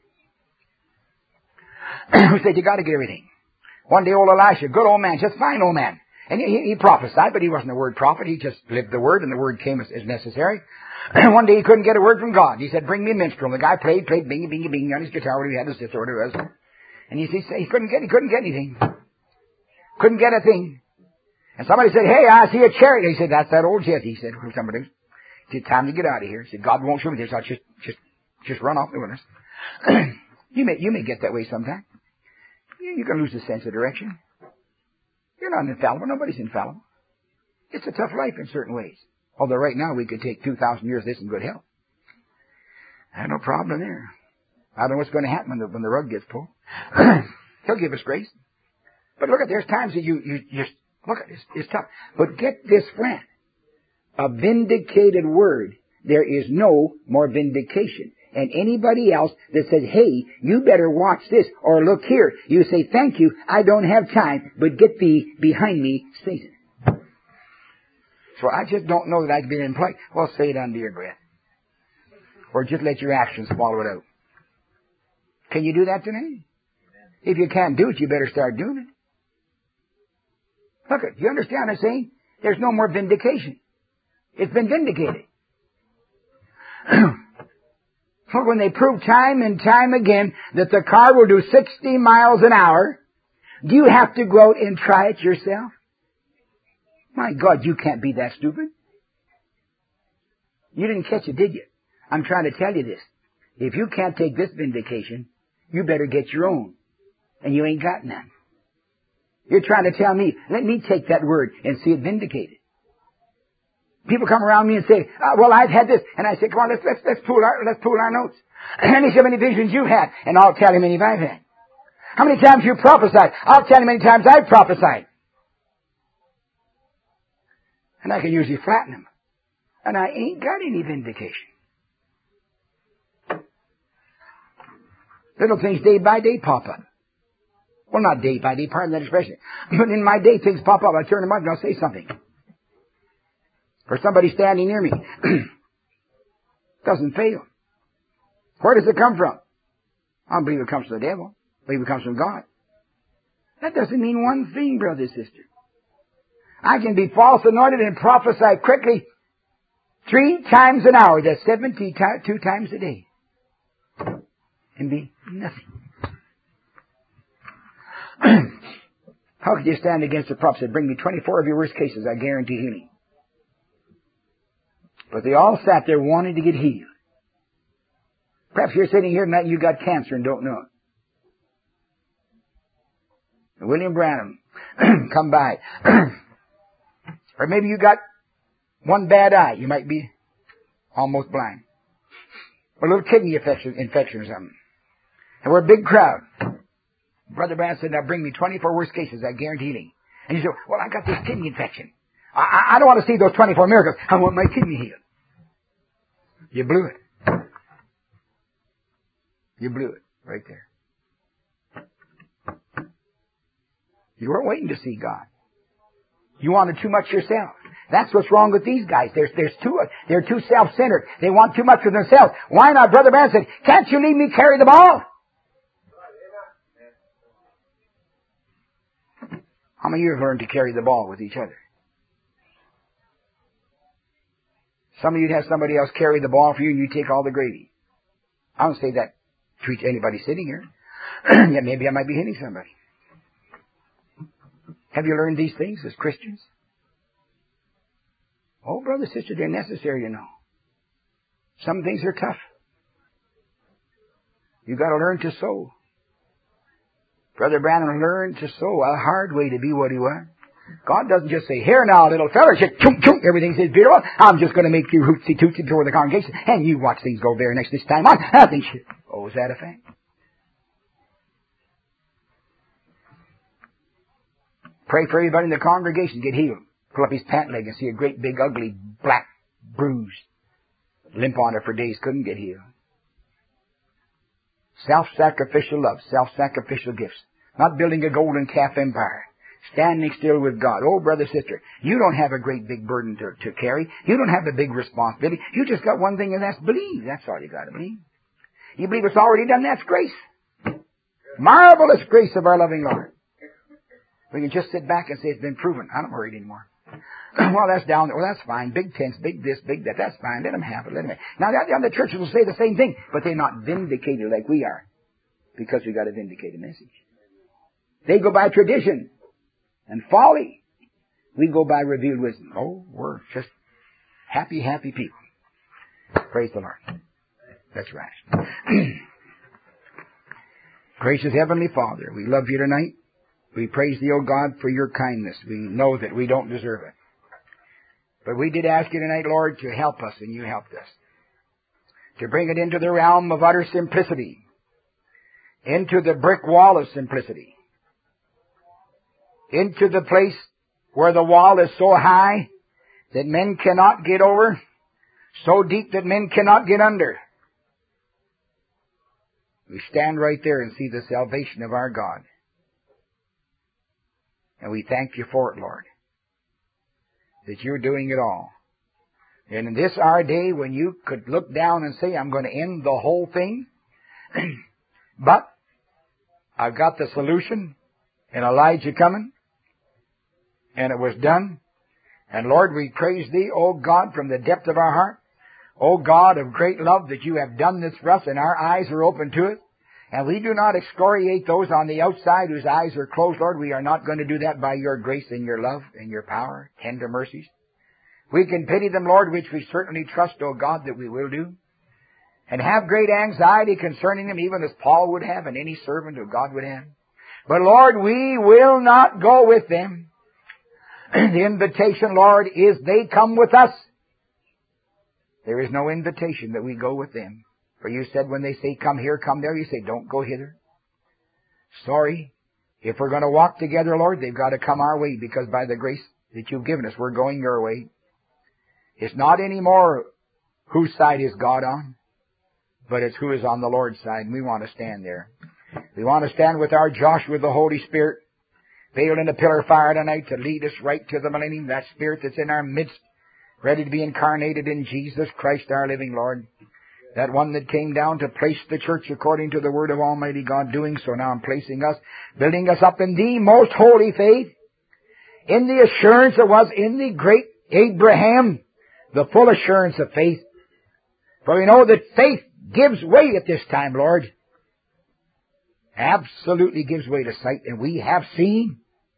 Who said you got to get everything? One day old Elisha, good old man, just fine old man. And he prophesied, but he wasn't a word prophet. He just lived the word, and the word came as necessary. One day he couldn't get a word from God. He said, bring me a minstrel. And the guy played bingy, bingy, bingy on his guitar, whatever he had, his sister, whatever it was. And he couldn't get anything. Couldn't get a thing. And somebody said, hey, I see a chariot. He said, that's that old jet. He said, who somebody, it's time to get out of here. He said, God won't show me this. I'll just run off the wilderness. You may get that way sometime. You can lose the sense of direction. You're not infallible. Nobody's infallible. It's a tough life in certain ways. Although right now we could take 2,000 years of this in good health. I have no problem there. I don't know what's going to happen when the rug gets pulled. He'll give us grace. But look, there's times that you just, look, it's tough. But get this, friend. A vindicated word, there is no more vindication. And anybody else that says, hey, you better watch this, or look here, you say, thank you, I don't have time, but get thee behind me, Satan. So I just don't know that I've been in play. Well, say it under your breath. Or just let your actions follow it out. Can you do that today? If you can't do it, you better start doing it. Look, you understand what I'm saying? There's no more vindication. It's been vindicated. Look, when they prove time and time again that the car will do 60 miles an hour, do you have to go out and try it yourself? My God, you can't be that stupid. You didn't catch it, did you? I'm trying to tell you this. If you can't take this vindication, you better get your own. And you ain't got none. You're trying to tell me, let me take that word and see it vindicated. People come around me and say, well, I've had this. And I say, come on, let's pool our notes. Let me see how many visions you've had, and I'll tell you how many I've had. How many times you prophesied? I'll tell you how many times I've prophesied. And I can usually flatten them. And I ain't got any vindication. Little things day by day pop up. Well, not day by day, pardon that expression. But in my day, things pop up. I turn them up and I'll say something. Or somebody standing near me. Doesn't fail. Where does it come from? I don't believe it comes from the devil. I believe it comes from God. That doesn't mean one thing, brother, sister. I can be false anointed and prophesy quickly 3 times an hour. That's 72 times a day. And be nothing. How could you stand against the prophet? Said, bring me 24 of your worst cases. I guarantee healing. But they all sat there wanting to get healed. Perhaps you're sitting here tonight and you got cancer and don't know it. William Branham, come by. Or maybe you got one bad eye. You might be almost blind. Or a little kidney infection or something. And we're a big crowd. Brother Branham said, now bring me 24 worst cases. I guarantee healing. And you say, well, I got this kidney infection. I don't want to see those 24 miracles. I want my kidney healed. You blew it. You blew it right there. You weren't waiting to see God. You wanted too much yourself. That's what's wrong with these guys. They're too self-centered. They want too much for themselves. Why not? Brother Branham said, can't you leave me carry the ball? How many of you have learned to carry the ball with each other? Some of you have somebody else carry the ball for you and you take all the gravy. I don't say that to anybody sitting here. Yeah, maybe I might be hitting somebody. Have you learned these things as Christians? Oh, brother, sister, they're necessary, you know. Some things are tough. You've got to learn to sow. Brother Branham learned to sow a hard way to be what he was. God doesn't just say, here now, little fella, just chunk, chunk, everything's beautiful. I'm just going to make you hootsy-tootsy before the congregation, and you watch things go very next this time on. I think, oh, is that a fact? Pray for everybody in the congregation get healed. Pull up his pant leg and see a great big ugly black bruise. Limp on it for days, couldn't get healed. Self-sacrificial love, self-sacrificial gifts. Not building a golden calf empire. Standing still with God. Oh, brother, sister, you don't have a great big burden to carry. You don't have a big responsibility. You just got one thing, and that's believe. That's all you got to believe. You believe it's already done, that's grace. Marvelous grace of our loving Lord. We can just sit back and say it's been proven. I'm not worried anymore. Well, that's down there. Well, that's fine. Big tents, big this, big that. That's fine. Let them have it. Let them have it. Now, the other churches will say the same thing, but they're not vindicated like we are, because we got to vindicate a message. They go by tradition and folly. We go by revealed wisdom. Oh, we're just happy, happy people. Praise the Lord. That's right. Gracious Heavenly Father, we love you tonight. We praise thee, O God, for your kindness. We know that we don't deserve it. But we did ask you tonight, Lord, to help us, and you helped us. To bring it into the realm of utter simplicity. Into the brick wall of simplicity. Into the place where the wall is so high that men cannot get over, so deep that men cannot get under. We stand right there and see the salvation of our God. And we thank you for it, Lord, that you're doing it all. And in this our day, when you could look down and say, I'm going to end the whole thing, but I've got the solution, and Elijah coming, and it was done. And Lord, we praise thee, O God, from the depth of our heart, O God of great love, that you have done this for us, and our eyes are open to it. And we do not excoriate those on the outside whose eyes are closed, Lord. We are not going to do that by your grace and your love and your power, tender mercies. We can pity them, Lord, which we certainly trust, O God, that we will do. And have great anxiety concerning them, even as Paul would have and any servant of God would have. But, Lord, we will not go with them. The invitation, Lord, is they come with us. There is no invitation that we go with them. For you said when they say, come here, come there, you say, don't go hither. Sorry. If we're going to walk together, Lord, they've got to come our way, because by the grace that you've given us, we're going your way. It's not anymore whose side is God on, but it's who is on the Lord's side, and we want to stand there. We want to stand with our Joshua, the Holy Spirit, veiled in a pillar of fire tonight to lead us right to the millennium, that Spirit that's in our midst, ready to be incarnated in Jesus Christ, our living Lord. That one that came down to place the church according to the word of Almighty God, doing so now and placing us, building us up in the most holy faith, in the assurance that was in the great Abraham, the full assurance of faith. For we know that faith gives way at this time, Lord. Absolutely gives way to sight, and we have seen.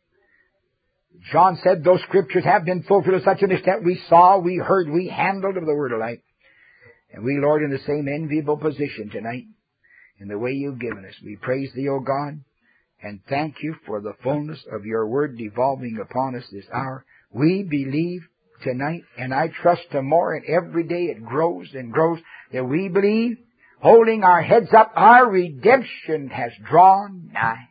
John said those scriptures have been fulfilled to such an extent we saw, we heard, we handled of the word of life. And we, Lord, in the same enviable position tonight, in the way you've given us. We praise thee, O God, and thank you for the fullness of your word devolving upon us this hour. We believe tonight, and I trust tomorrow, and every day it grows and grows, that we believe, holding our heads up, our redemption has drawn nigh.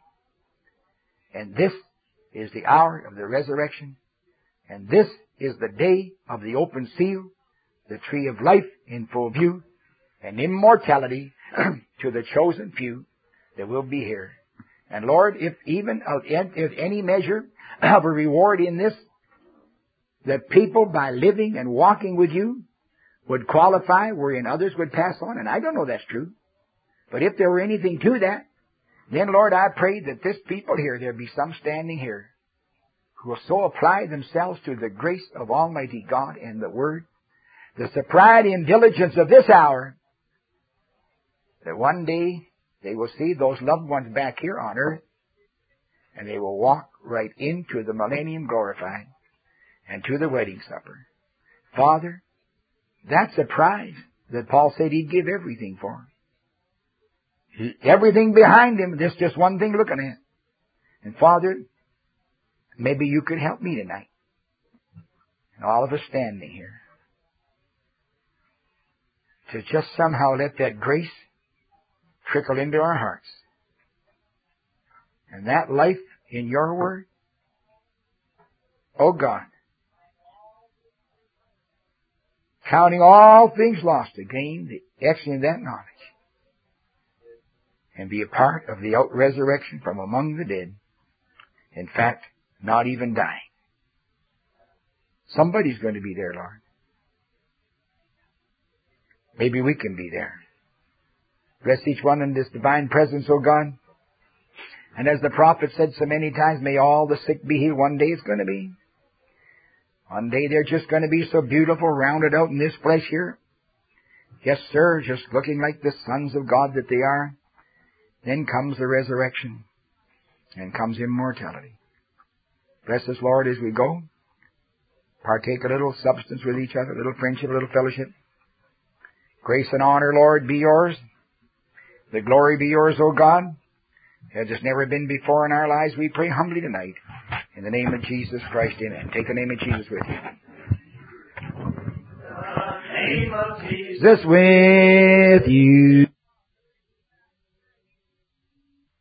And this is the hour of the resurrection, and this is the day of the open seal, the tree of life in full view, and immortality to the chosen few that will be here. And Lord, if any measure of a reward in this, that people by living and walking with you would qualify, wherein others would pass on, and I don't know that's true, but if there were anything to that, then Lord, I pray that this people here, there be some standing here, who will so apply themselves to the grace of Almighty God and the Word, the sobriety and diligence of this hour, that one day they will see those loved ones back here on earth, and they will walk right into the millennium glorified and to the wedding supper. Father, that's a prize that Paul said he'd give everything for. Everything behind him, there's just one thing looking at. And Father, maybe you could help me tonight, and all of us standing here, to just somehow let that grace trickle into our hearts. And that life in your word, oh God, counting all things lost to gain the excellence of that knowledge, and be a part of the resurrection from among the dead. In fact, not even dying. Somebody's going to be there, Lord. Maybe we can be there. Bless each one in this divine presence, O God. And as the prophet said so many times, may all the sick be healed. One day it's going to be. One day they're just going to be so beautiful, rounded out in this flesh here. Yes, sir, just looking like the sons of God that they are. Then comes the resurrection. And comes immortality. Bless us, Lord, as we go. Partake a little substance with each other, a little friendship, a little fellowship. Grace and honor, Lord, be yours. The glory be yours, O God. As it's never been before in our lives, we pray humbly tonight. In the name of Jesus Christ, amen. Take the name of Jesus with you. The name of Jesus with you.